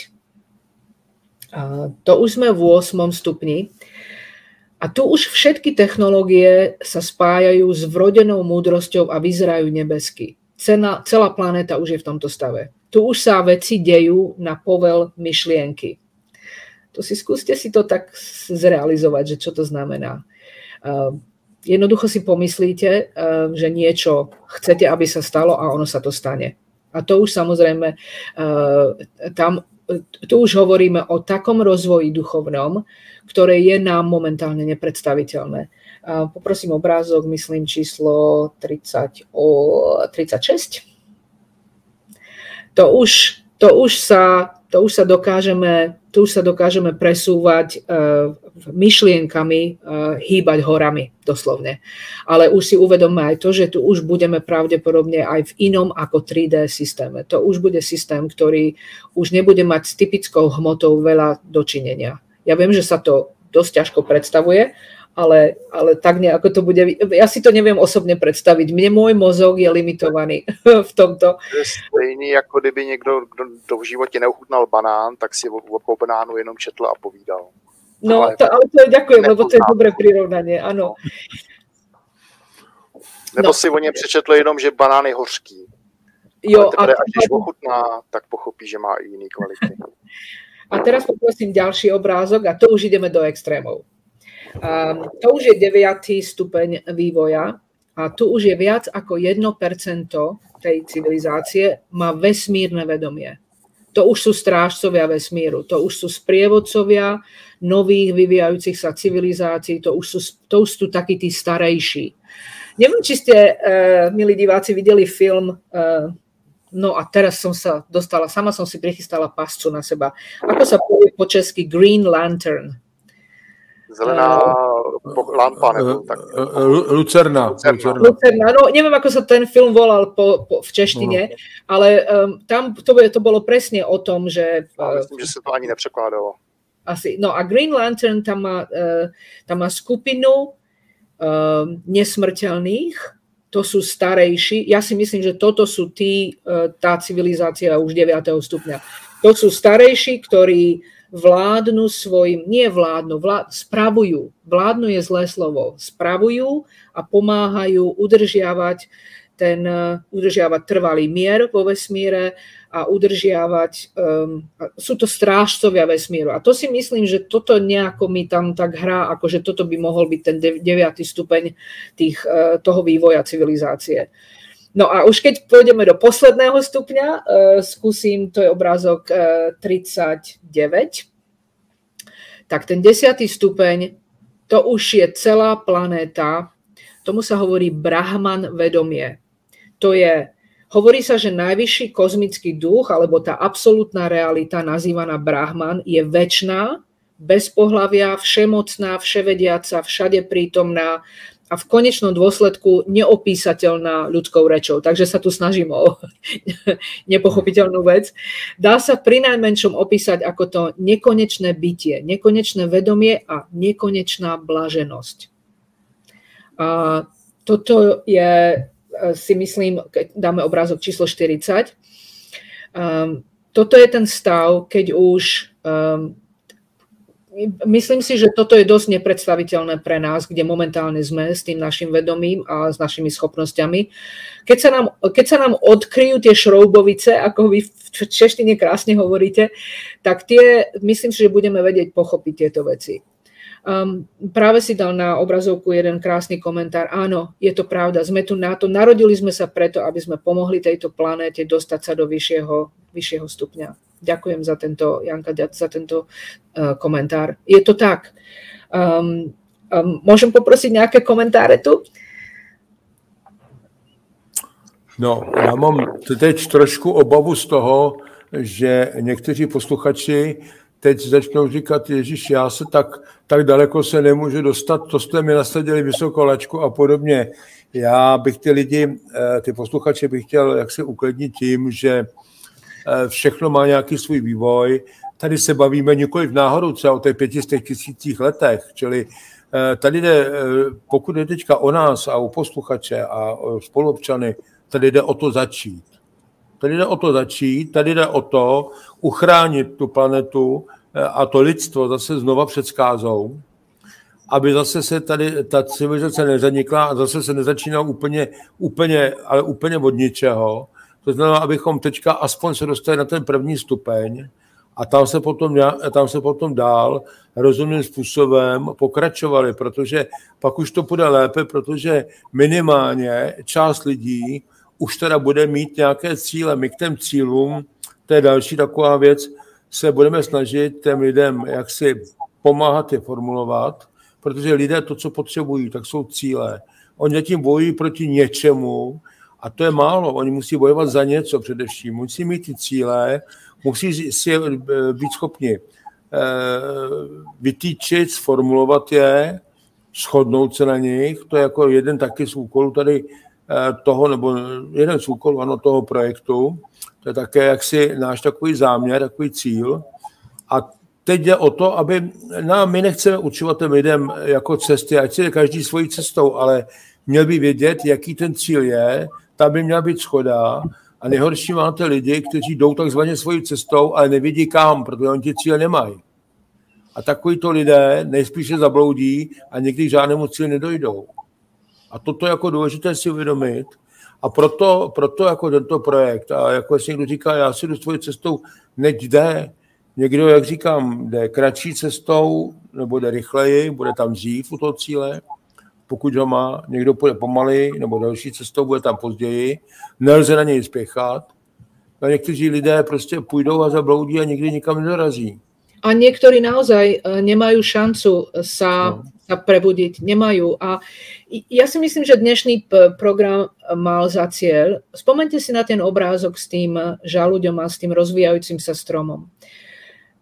To už sme v 8. stupni. A tu už všetky technológie sa spájajú s vrodenou múdrosťou a vyzerajú nebesky. Celá planéta už je v tomto stave. Tu už sa veci dejú na povel myšlienky. Skúste si to tak zrealizovať, že čo to znamená. Jednoducho si pomyslíte, že niečo chcete, aby sa stalo a ono sa to stane. A to už samozrejme, tu už hovoríme o takom rozvoji duchovnom, ktoré je nám momentálne nepredstaviteľné. Poprosím obrázok, myslím číslo 36. To už sa dokážeme presúvať myšlienkami, hýbať horami doslovne. Ale už si uvedomme aj to, že tu už budeme pravdepodobne aj v inom ako 3D systéme. To už bude systém, ktorý už nebude mať s typickou hmotou veľa dočinenia. Ja viem, že sa to dosť ťažko predstavuje, ale tak nejako to bude. Ja si to neviem osobne predstaviť. Môj mozog je limitovaný v tomto. To je stejný, ako kdyby někdo, kdo v životě neuchutnal banán, tak si o banánu jenom četl a povídal. No, ale to ďakujem, lebo to je dobré prirovnanie, áno. Nebo si o něm přečetl jenom, že banán je hořký. Jo, ale až když ochutná, tak pochopí, že má i jiný kvality. A teraz poprosím ďalší obrázok a to už ideme do extrémov. To už je 9. stupeň vývoja a tu už je viac ako 1% tej civilizácie má vesmírne vedomie. To už sú strážcovia vesmíru, to už sú sprievodcovia nových vyvíjajúcich sa civilizácií, to už sú takí tí starejší. Neviem, či ste, milí diváci, videli film, no a teraz som sa dostala, sama som si prichystala pascu na seba. Ako sa povie po česky Green Lantern? Zelená lampa nebo tak. Lucerna. No, neviem, ako sa ten film volal v češtine, ale tam to bolo presne o tom, že... myslím, že sa to ani nepřekládalo. Asi. No a Green Lantern tam má skupinu nesmrteľných, to sú starejší. Ja si myslím, že toto sú tá civilizácia už 9. stupňa. To sú starejší, ktorí vládnu spravujú. Vládnu je zlé slovo. Spravujú a pomáhajú udržiavať trvalý mier vo vesmíre a sú to strážcovia vesmíru. A to si myslím, že toto nejako mi tam tak hrá, akože toto by mohol byť ten 9. stupeň toho vývoja civilizácie. No a už keď pôjdeme do posledného stupňa, skúsim, to je obrázok 39, tak ten 10. stupeň, to už je celá planéta, tomu sa hovorí Brahman vedomie. Hovorí sa, že najvyšší kozmický duch, alebo tá absolútna realita nazývaná Brahman, je večná, bez pohlavia, všemocná, vševediaca, všade prítomná, a v konečnom dôsledku neopísateľná ľudskou rečou. Takže sa tu snažím o nepochopiteľnú vec. Dá sa prinajmenšom opísať ako to nekonečné bytie, nekonečné vedomie a nekonečná blaženosť. A toto je, si myslím, keď dáme obrázok číslo 40, toto je ten stav, keď už... Myslím si, že toto je dosť nepredstaviteľné pre nás, kde momentálne sme s tým našim vedomím a s našimi schopnosťami. Keď sa nám odkryjú tie šroubovice, ako vy v češtine krásne hovoríte, tak myslím si, že budeme vedieť pochopiť tieto veci. Práve si dal na obrazovku jeden krásny komentár. Áno, je to pravda, sme tu na to, narodili sme sa preto, aby sme pomohli tejto planéte dostať sa do vyššieho stupňa. Ďakujem za tento, Janka, za tento komentár. Je to tak. Môžem poprosiť nejaké komentáre tu? No, já mám teď trošku obavu z toho, že někteří posluchači teď začnou říkat, Ježíš, já se tak daleko se nemůžu dostat, to jste mi nasadili vysokou laťku a podobně. Já bych ty posluchače bych chtěl jaksi uklidnit tím, že všechno má nějaký svůj vývoj. Tady se bavíme nikoliv náhodou třeba o těch 500 000 letech, čili tady jde, pokud je teďka o nás a o posluchače a o spoluobčany, tady jde o to začít. Tady jde o to uchránit tu planetu a to lidstvo zase znova před zkázou, aby zase se tady ta civilizace nezanikla a zase se nezačíná úplně od ničeho. To znamená, abychom teďka aspoň se dostali na ten první stupeň a tam se potom dál rozumným způsobem pokračovali, protože pak už to bude lépe, protože minimálně část lidí už teda bude mít nějaké cíle. My k těm cílům, to je další taková věc, se budeme snažit těm lidem jaksi pomáhat je formulovat, protože lidé to, co potřebují, tak jsou cíle. Oni tím bojují proti něčemu, a to je málo, oni musí bojovat za něco především. Musí mít ty cíle, musí si být schopni vytýčit, sformulovat je, shodnout se na nich. To je jako jeden taky z úkolů tady toho, nebo jeden z úkolů toho projektu. To je také jaksi náš takový záměr, takový cíl. A teď jde o to, aby my nechceme určovat těm lidem jako cesty, ať si jde každý svojí cestou, ale měl by vědět, jaký ten cíl je. Tam by měla být shoda a nejhorší máte lidi, kteří jdou takzvaně svojí cestou, ale nevědí kam, protože oni ty cíle nemají. A takovýto lidé nejspíše zabloudí a někdy k žádnému cíli nedojdou. A toto je jako důležité si uvědomit. A proto jako tento projekt, a jako jestli někdo říká, já si jdu svojí cestou, neď jde. Někdo, jak říkám, jde kratší cestou, nebo jde rychleji, bude tam dřív u toho cíle. Pokud ho má, někdo půjde pomaleji, nebo další cestou bude tam později, nelze na něj spěchat. A někteří lidé prostě půjdou a zabloudí a nikdy nikam nedorazí. A niektorí naozaj nemajú šancu sa prebudiť, nemajú. A ja si myslím, že dnešný program mal za cieľ. Spomeňte si na ten obrázok s tým žalúďom a s tým rozvíjajúcim sa stromom.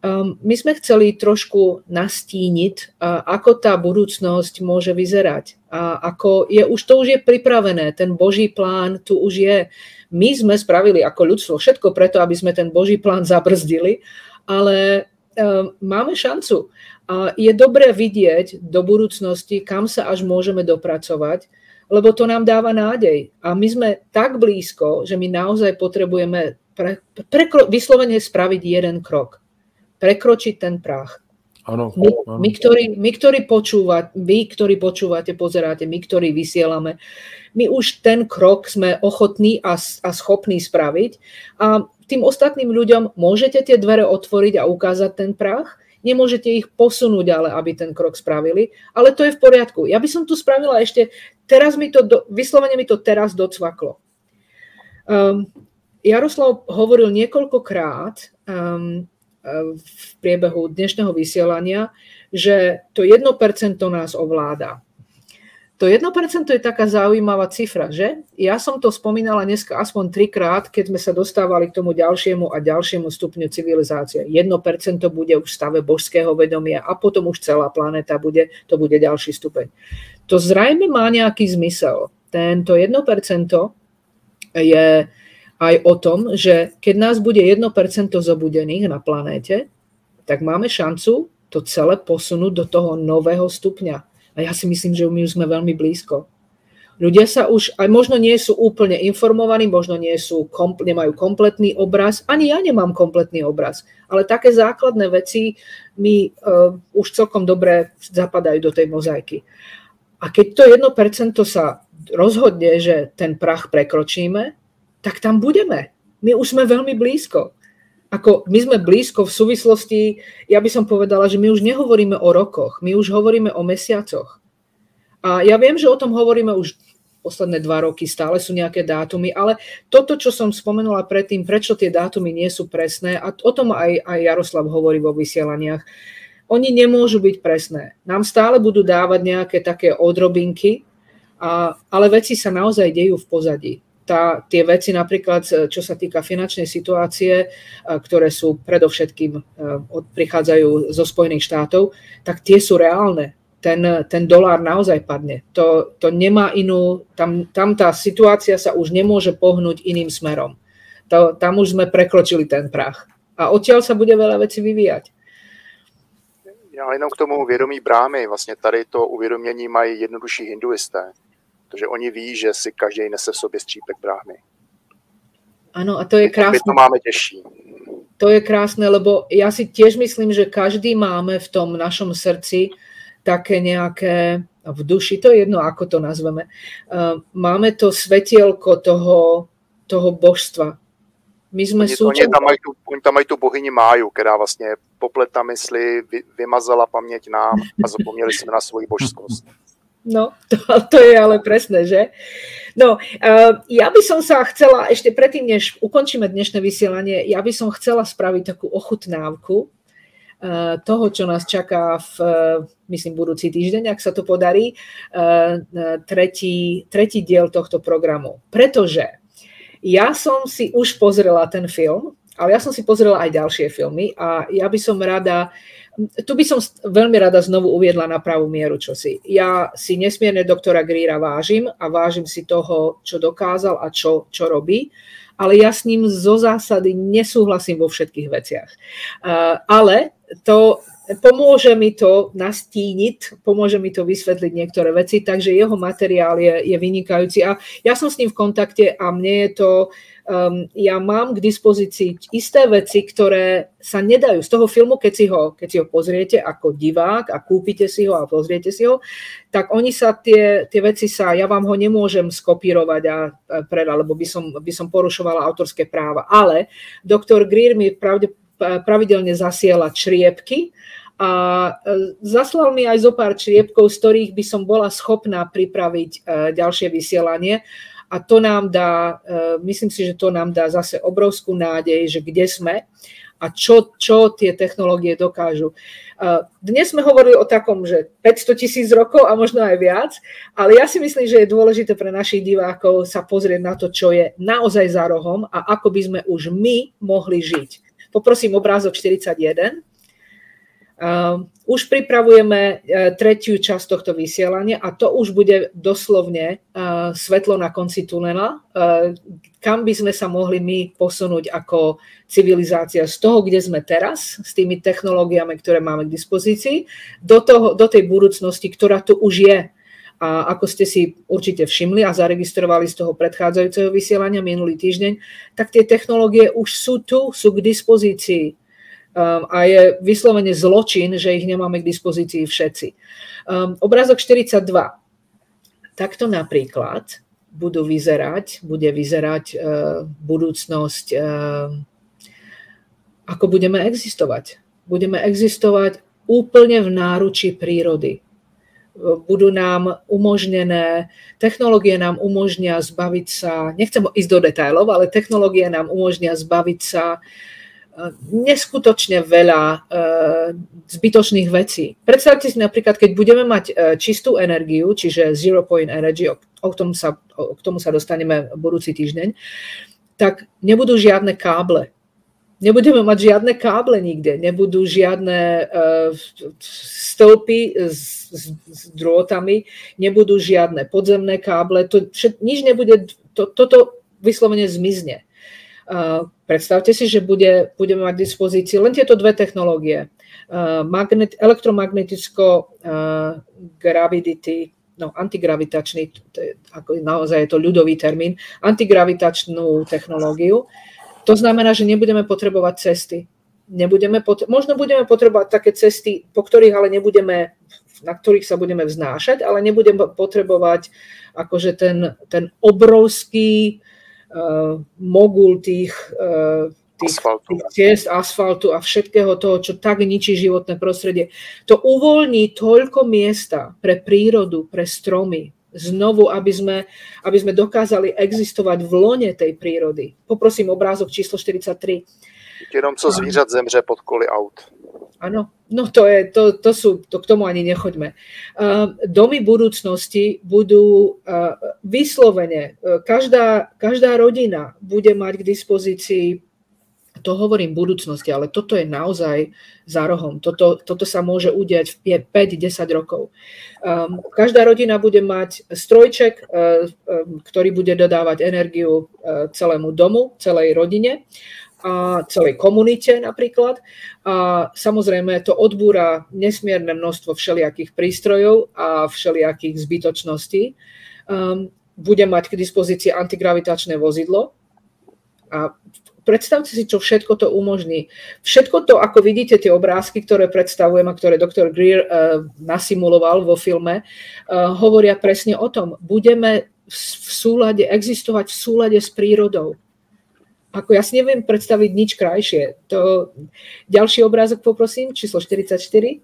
My sme chceli trošku nastíniť, ako tá budúcnosť môže vyzerať. A ako to už je pripravené, ten Boží plán tu už je. My sme spravili ako ľudstvo všetko preto, aby sme ten Boží plán zabrzdili, ale máme šancu. A je dobré vidieť do budúcnosti, kam sa až môžeme dopracovať, lebo to nám dáva nádej. A my sme tak blízko, že my naozaj potrebujeme vyslovene spraviť jeden krok. Prekročiť ten prach. Áno. My, ktorí počúvate, pozeráte, my, ktorí vysielame, my už ten krok sme ochotní a schopní spraviť. A tým ostatným ľuďom môžete tie dvere otvoriť a ukázať ten prach, nemôžete ich posunúť, ale aby ten krok spravili, ale to je v poriadku. Ja by som tu spravila ešte, vyslovene mi to teraz docvaklo. Jaroslav hovoril niekoľkokrát v priebehu dnešného vysielania, že to 1% nás ovláda. To 1% je taká zaujímavá cifra, že? Ja som to spomínala dneska aspoň 3-krát, keď sme sa dostávali k tomu ďalšiemu a ďalšiemu stupňu civilizácie. 1% bude už v stave božského vedomia a potom už celá planéta to bude ďalší stupeň. To zrejme má nejaký zmysel. Tento 1% je aj o tom, že keď nás bude 1% zobudených na planéte, tak máme šancu to celé posunúť do toho nového stupňa. A ja si myslím, že my už sme veľmi blízko. Ľudia sa už, aj možno nie sú úplne informovaní, možno nemajú kompletný obraz, ani ja nemám kompletný obraz, ale také základné veci mi už celkom dobre zapadajú do tej mozaiky. A keď to 1% sa rozhodne, že ten prach prekročíme, tak tam budeme. My už sme veľmi blízko. My sme blízko v súvislosti, ja by som povedala, že my už nehovoríme o rokoch, my už hovoríme o mesiacoch. A ja viem, že o tom hovoríme už posledné 2 roky, stále sú nejaké dátumy, ale toto, čo som spomenula predtým, prečo tie dátumy nie sú presné, a o tom aj Jaroslav hovorí vo vysielaniach, oni nemôžu byť presné. Nám stále budú dávať nejaké také odrobinky, ale veci sa naozaj dejú v pozadí. Tie veci napríklad, čo sa týka finančnej situácie, ktoré sú predovšetkým prichádzajú zo Spojených štátov, tak tie sú reálne. Ten dolár naozaj padne. To nemá inú, tam tá situácia sa už nemôže pohnúť iným smerom. Tam už sme prekročili ten prach. A odtiaľ sa bude veľa vecí vyvíjať. Já jenom k tomu uvědomí brámy. Vlastně tady to uvědomění mají jednodušší hinduisté. Protože oni ví, že si každý nese v sobě střípek bráhmy. Áno, a to je krásne. My to máme těžší. To je krásne, lebo ja si tiež myslím, že každý máme v tom našom srdci také nejaké, v duši, to je jedno, ako to nazveme, máme to svetielko toho božstva. My sme oni tam mají tu bohyni Máju, která vlastně popletla mysli, vymazala paměť nám a zapomněli jsme na svoji božskost. No, to je ale presné, že? No, ja by som sa chcela, ešte predtým, než ukončíme dnešné vysielanie, ja by som chcela spraviť takú ochutnávku toho, čo nás čaká myslím, budúci týždeň, ak sa to podarí, tretí diel tohto programu. Pretože ja som si už pozrela ten film, ale ja som si pozrela aj ďalšie filmy a ja by som tu by som veľmi rada znovu uviedla na pravú mieru čosi. Ja si nesmierne doktora Greera vážim a vážim si toho, čo dokázal a čo robí, ale ja s ním zo zásady nesúhlasím vo všetkých veciach. Ale pomôže mi to nastíniť, pomôže mi to vysvetliť niektoré veci, takže jeho materiál je vynikajúci a ja som s ním v kontakte a mne je to, ja mám k dispozícii isté veci, ktoré sa nedajú z toho filmu, keď si ho pozriete ako divák a kúpite si ho a pozriete si ho, tak oni sa tie veci ja vám ho nemôžem skopírovať a predať, lebo by som porušovala autorské práva, ale doktor Greer mi pravidelne zasiela čriepky a zaslal mi aj zo pár čriepkov, z ktorých by som bola schopná pripraviť ďalšie vysielanie a to nám dá, myslím si, že to nám dá zase obrovskú nádej, že kde sme a čo tie technológie dokážu. Dnes sme hovorili o takom, že 500 000 rokov a možno aj viac, ale ja si myslím, že je dôležité pre našich divákov sa pozrieť na to, čo je naozaj za rohom a ako by sme už my mohli žiť. Poprosím obrázok 41. Už pripravujeme tretiu časť tohto vysielania a to už bude doslovne svetlo na konci tunela, kam by sme sa mohli my posunúť ako civilizácia z toho, kde sme teraz, s tými technológiami, ktoré máme k dispozícii, do tej budúcnosti, ktorá tu už je. A ako ste si určite všimli a zaregistrovali z toho predchádzajúceho vysielania minulý týždeň, tak tie technológie už sú tu, sú k dispozícii. A je vyslovene zločin, že ich nemáme k dispozícii všetci. Obrázok 42. Takto napríklad bude vyzerať budúcnosť, ako budeme existovať. Budeme existovať úplne v náručí prírody. Budú nám umožnené, technológie nám umožnia zbaviť sa, nechcem ísť do detailov, ale technológie nám umožnia zbaviť sa neskutočne veľa zbytočných vecí. Predstavte si napríklad, keď budeme mať čistú energiu, čiže zero point energy, k tomu sa dostaneme budúci týždeň, tak nebudú žiadne káble. Nebudeme mať žiadne káble nikde, nebudú žiadne stĺpy s drôtami, nebudú žiadne podzemné káble, nič nebude, toto vyslovene zmizne. Predstavte si, že budeme mať k dispozícii len tieto dve technológie. Antigravitačný, ako naozaj je to ľudový termín, antigravitačnú technológiu. To znamená, že nebudeme potrebovať cesty. Možno budeme potrebovať také cesty, po ktorých ale na ktorých sa budeme vznášať, ale nebudeme potrebovať akože ten obrovský mogul tých ciest, asfaltu a všetkého toho, čo tak ničí životné prostredie. To uvoľní toľko miesta pre prírodu, pre stromy, znovu, aby sme dokázali existovať v lone tej prírody. Poprosím obrázok číslo 43. Jenom co zvířat zemře pod koly aut. Áno, no to k tomu ani nechoďme. Domy budúcnosti budú vyslovene, každá rodina bude mať k dispozícii, to hovorím budúcnosti, ale toto je naozaj za rohom. Toto sa môže udiať v 5-10 rokov. Každá rodina bude mať strojček, ktorý bude dodávať energiu celému domu, celej rodine a celej komunite napríklad. A samozrejme to odbúra nesmierne množstvo všelijakých prístrojov a všelijakých zbytočností. Bude mať k dispozícii antigravitačné vozidlo a predstavte si, čo všetko to umožní. Všetko to, ako vidíte tie obrázky, ktoré predstavujem a ktoré Dr. Greer nasimuloval vo filme, hovoria presne o tom. Budeme existovať v súlade s prírodou. Ako ja si neviem predstaviť nič krajšie. Ďalší obrázok poprosím, číslo 44.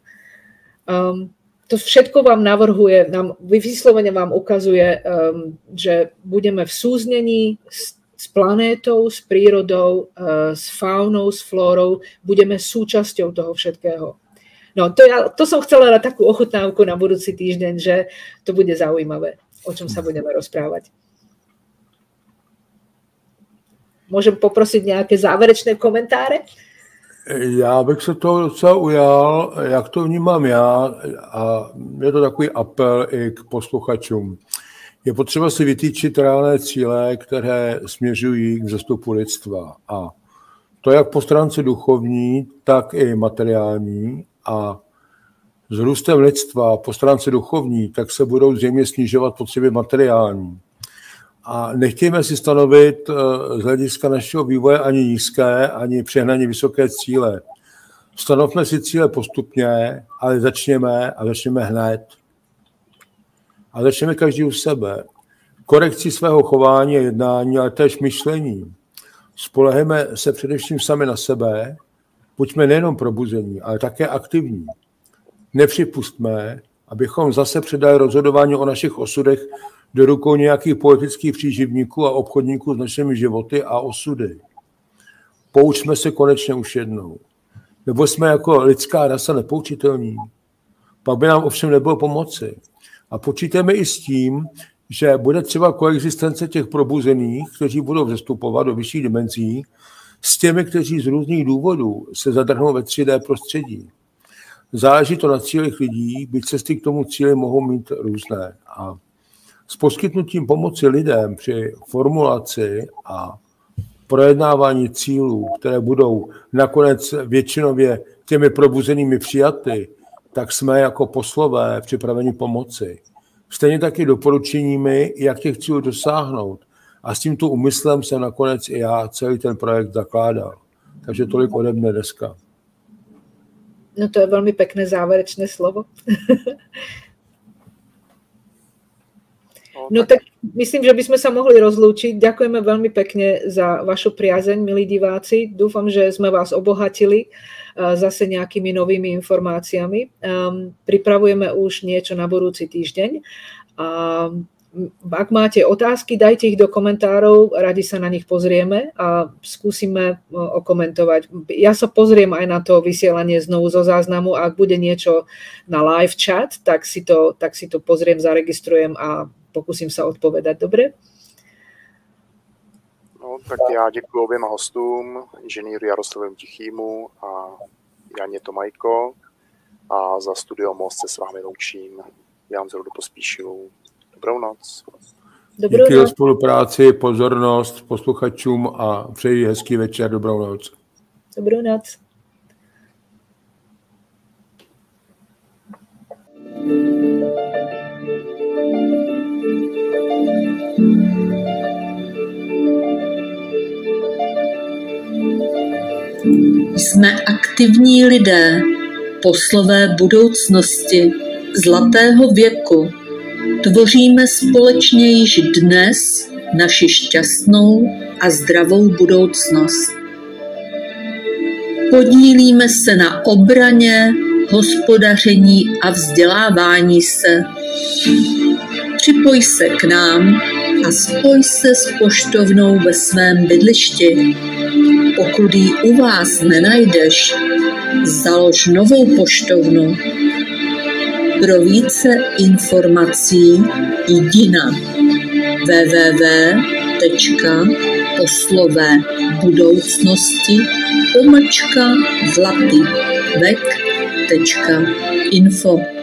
To všetko vám navrhuje, vyslovene vám ukazuje, že budeme v súznení s planétou, s prírodou, s faunou, s flórou, budeme súčasťou toho všetkého. No, to som chcela na takú ochutnávku na budúci týždeň, že to bude zaujímavé, o čom sa budeme rozprávať. Môžem poprosiť nejaké záverečné komentáře? Já bych se toho docela ujal, jak to vnímám já, a je to takový apel i k posluchačům. Je potřeba si vytýčit reálné cíle, které směřují k vzestupu lidstva. A to jak po stránce duchovní, tak i materiální. A s růstem lidstva po stránce duchovní, tak se budou zřejmě snižovat potřeby materiální. A nechtějme si stanovit z hlediska našeho vývoje ani nízké, ani přehnaně vysoké cíle. Stanovme si cíle postupně, ale začněme hned. A začneme každý u sebe. Korekcí svého chování a jednání, ale též myšlení. Spolehejme se především sami na sebe, buďme nejenom probuzení, ale také aktivní. Nepřipustme, abychom zase předali rozhodování o našich osudech do rukou nějakých politických příživníků a obchodníků s našimi životy a osudy. Poučme se konečně už jednou. Nebo jsme jako lidská rasa nepoučitelní. Pak by nám ovšem nebylo pomoci. A počítáme i s tím, že bude třeba koexistence těch probuzených, kteří budou vzestupovat do vyšších dimenzí, s těmi, kteří z různých důvodů se zadrhnou ve 3D prostředí. záleží to na cílech lidí, byť cesty k tomu cíli mohou mít různé. A s poskytnutím pomoci lidem při formulaci a projednávání cílů, které budou nakonec většinově těmi probuzenými přijaty, tak jsme jako poslové připraveni pomoci. Stejně taky doporučeními, jak těch cílů dosáhnout. A s tímto úmyslem jsem nakonec i já celý ten projekt zakládal. Takže tolik ode mne dneska. No to je veľmi pekné záverečné slovo. No tak myslím, že by sme sa mohli rozlúčiť. Ďakujeme veľmi pekne za vašu priazeň, milí diváci. Dúfam, že sme vás obohatili zase nejakými novými informáciami. Pripravujeme už niečo na budúci týždeň. Ak máte otázky, dajte ich do komentárov, radi sa na nich pozrieme a skúsime okomentovať. Ja sa pozriem aj na to vysielanie znovu zo záznamu, ak bude niečo na live chat, tak si to pozriem, zaregistrujem a pokusím sa odpovedať. Dobre? No, tak já děkuji oběma hostům, inženýru Jaroslavu Tichýmu a Janě Tomajko, a za Studio Most se s vámi loučím. Jan Zrodu Pospíšil. Dobrou noc. Díky za spolupráci, pozornost posluchačům a přeji hezký večer. Dobrou noc. Dobrou noc. Jsme aktivní lidé, poslové budoucnosti, zlatého věku. Tvoříme společně již dnes naši šťastnou a zdravou budoucnost. Podílíme se na obraně, hospodaření a vzdělávání se. Připoj se k nám a spoj se s poštovnou ve svém bydlišti. Pokud ji u vás nenajdeš, založ novou poštovnu. Pro více informací jdi na www.poslovebudoucnosti.zlatývek.info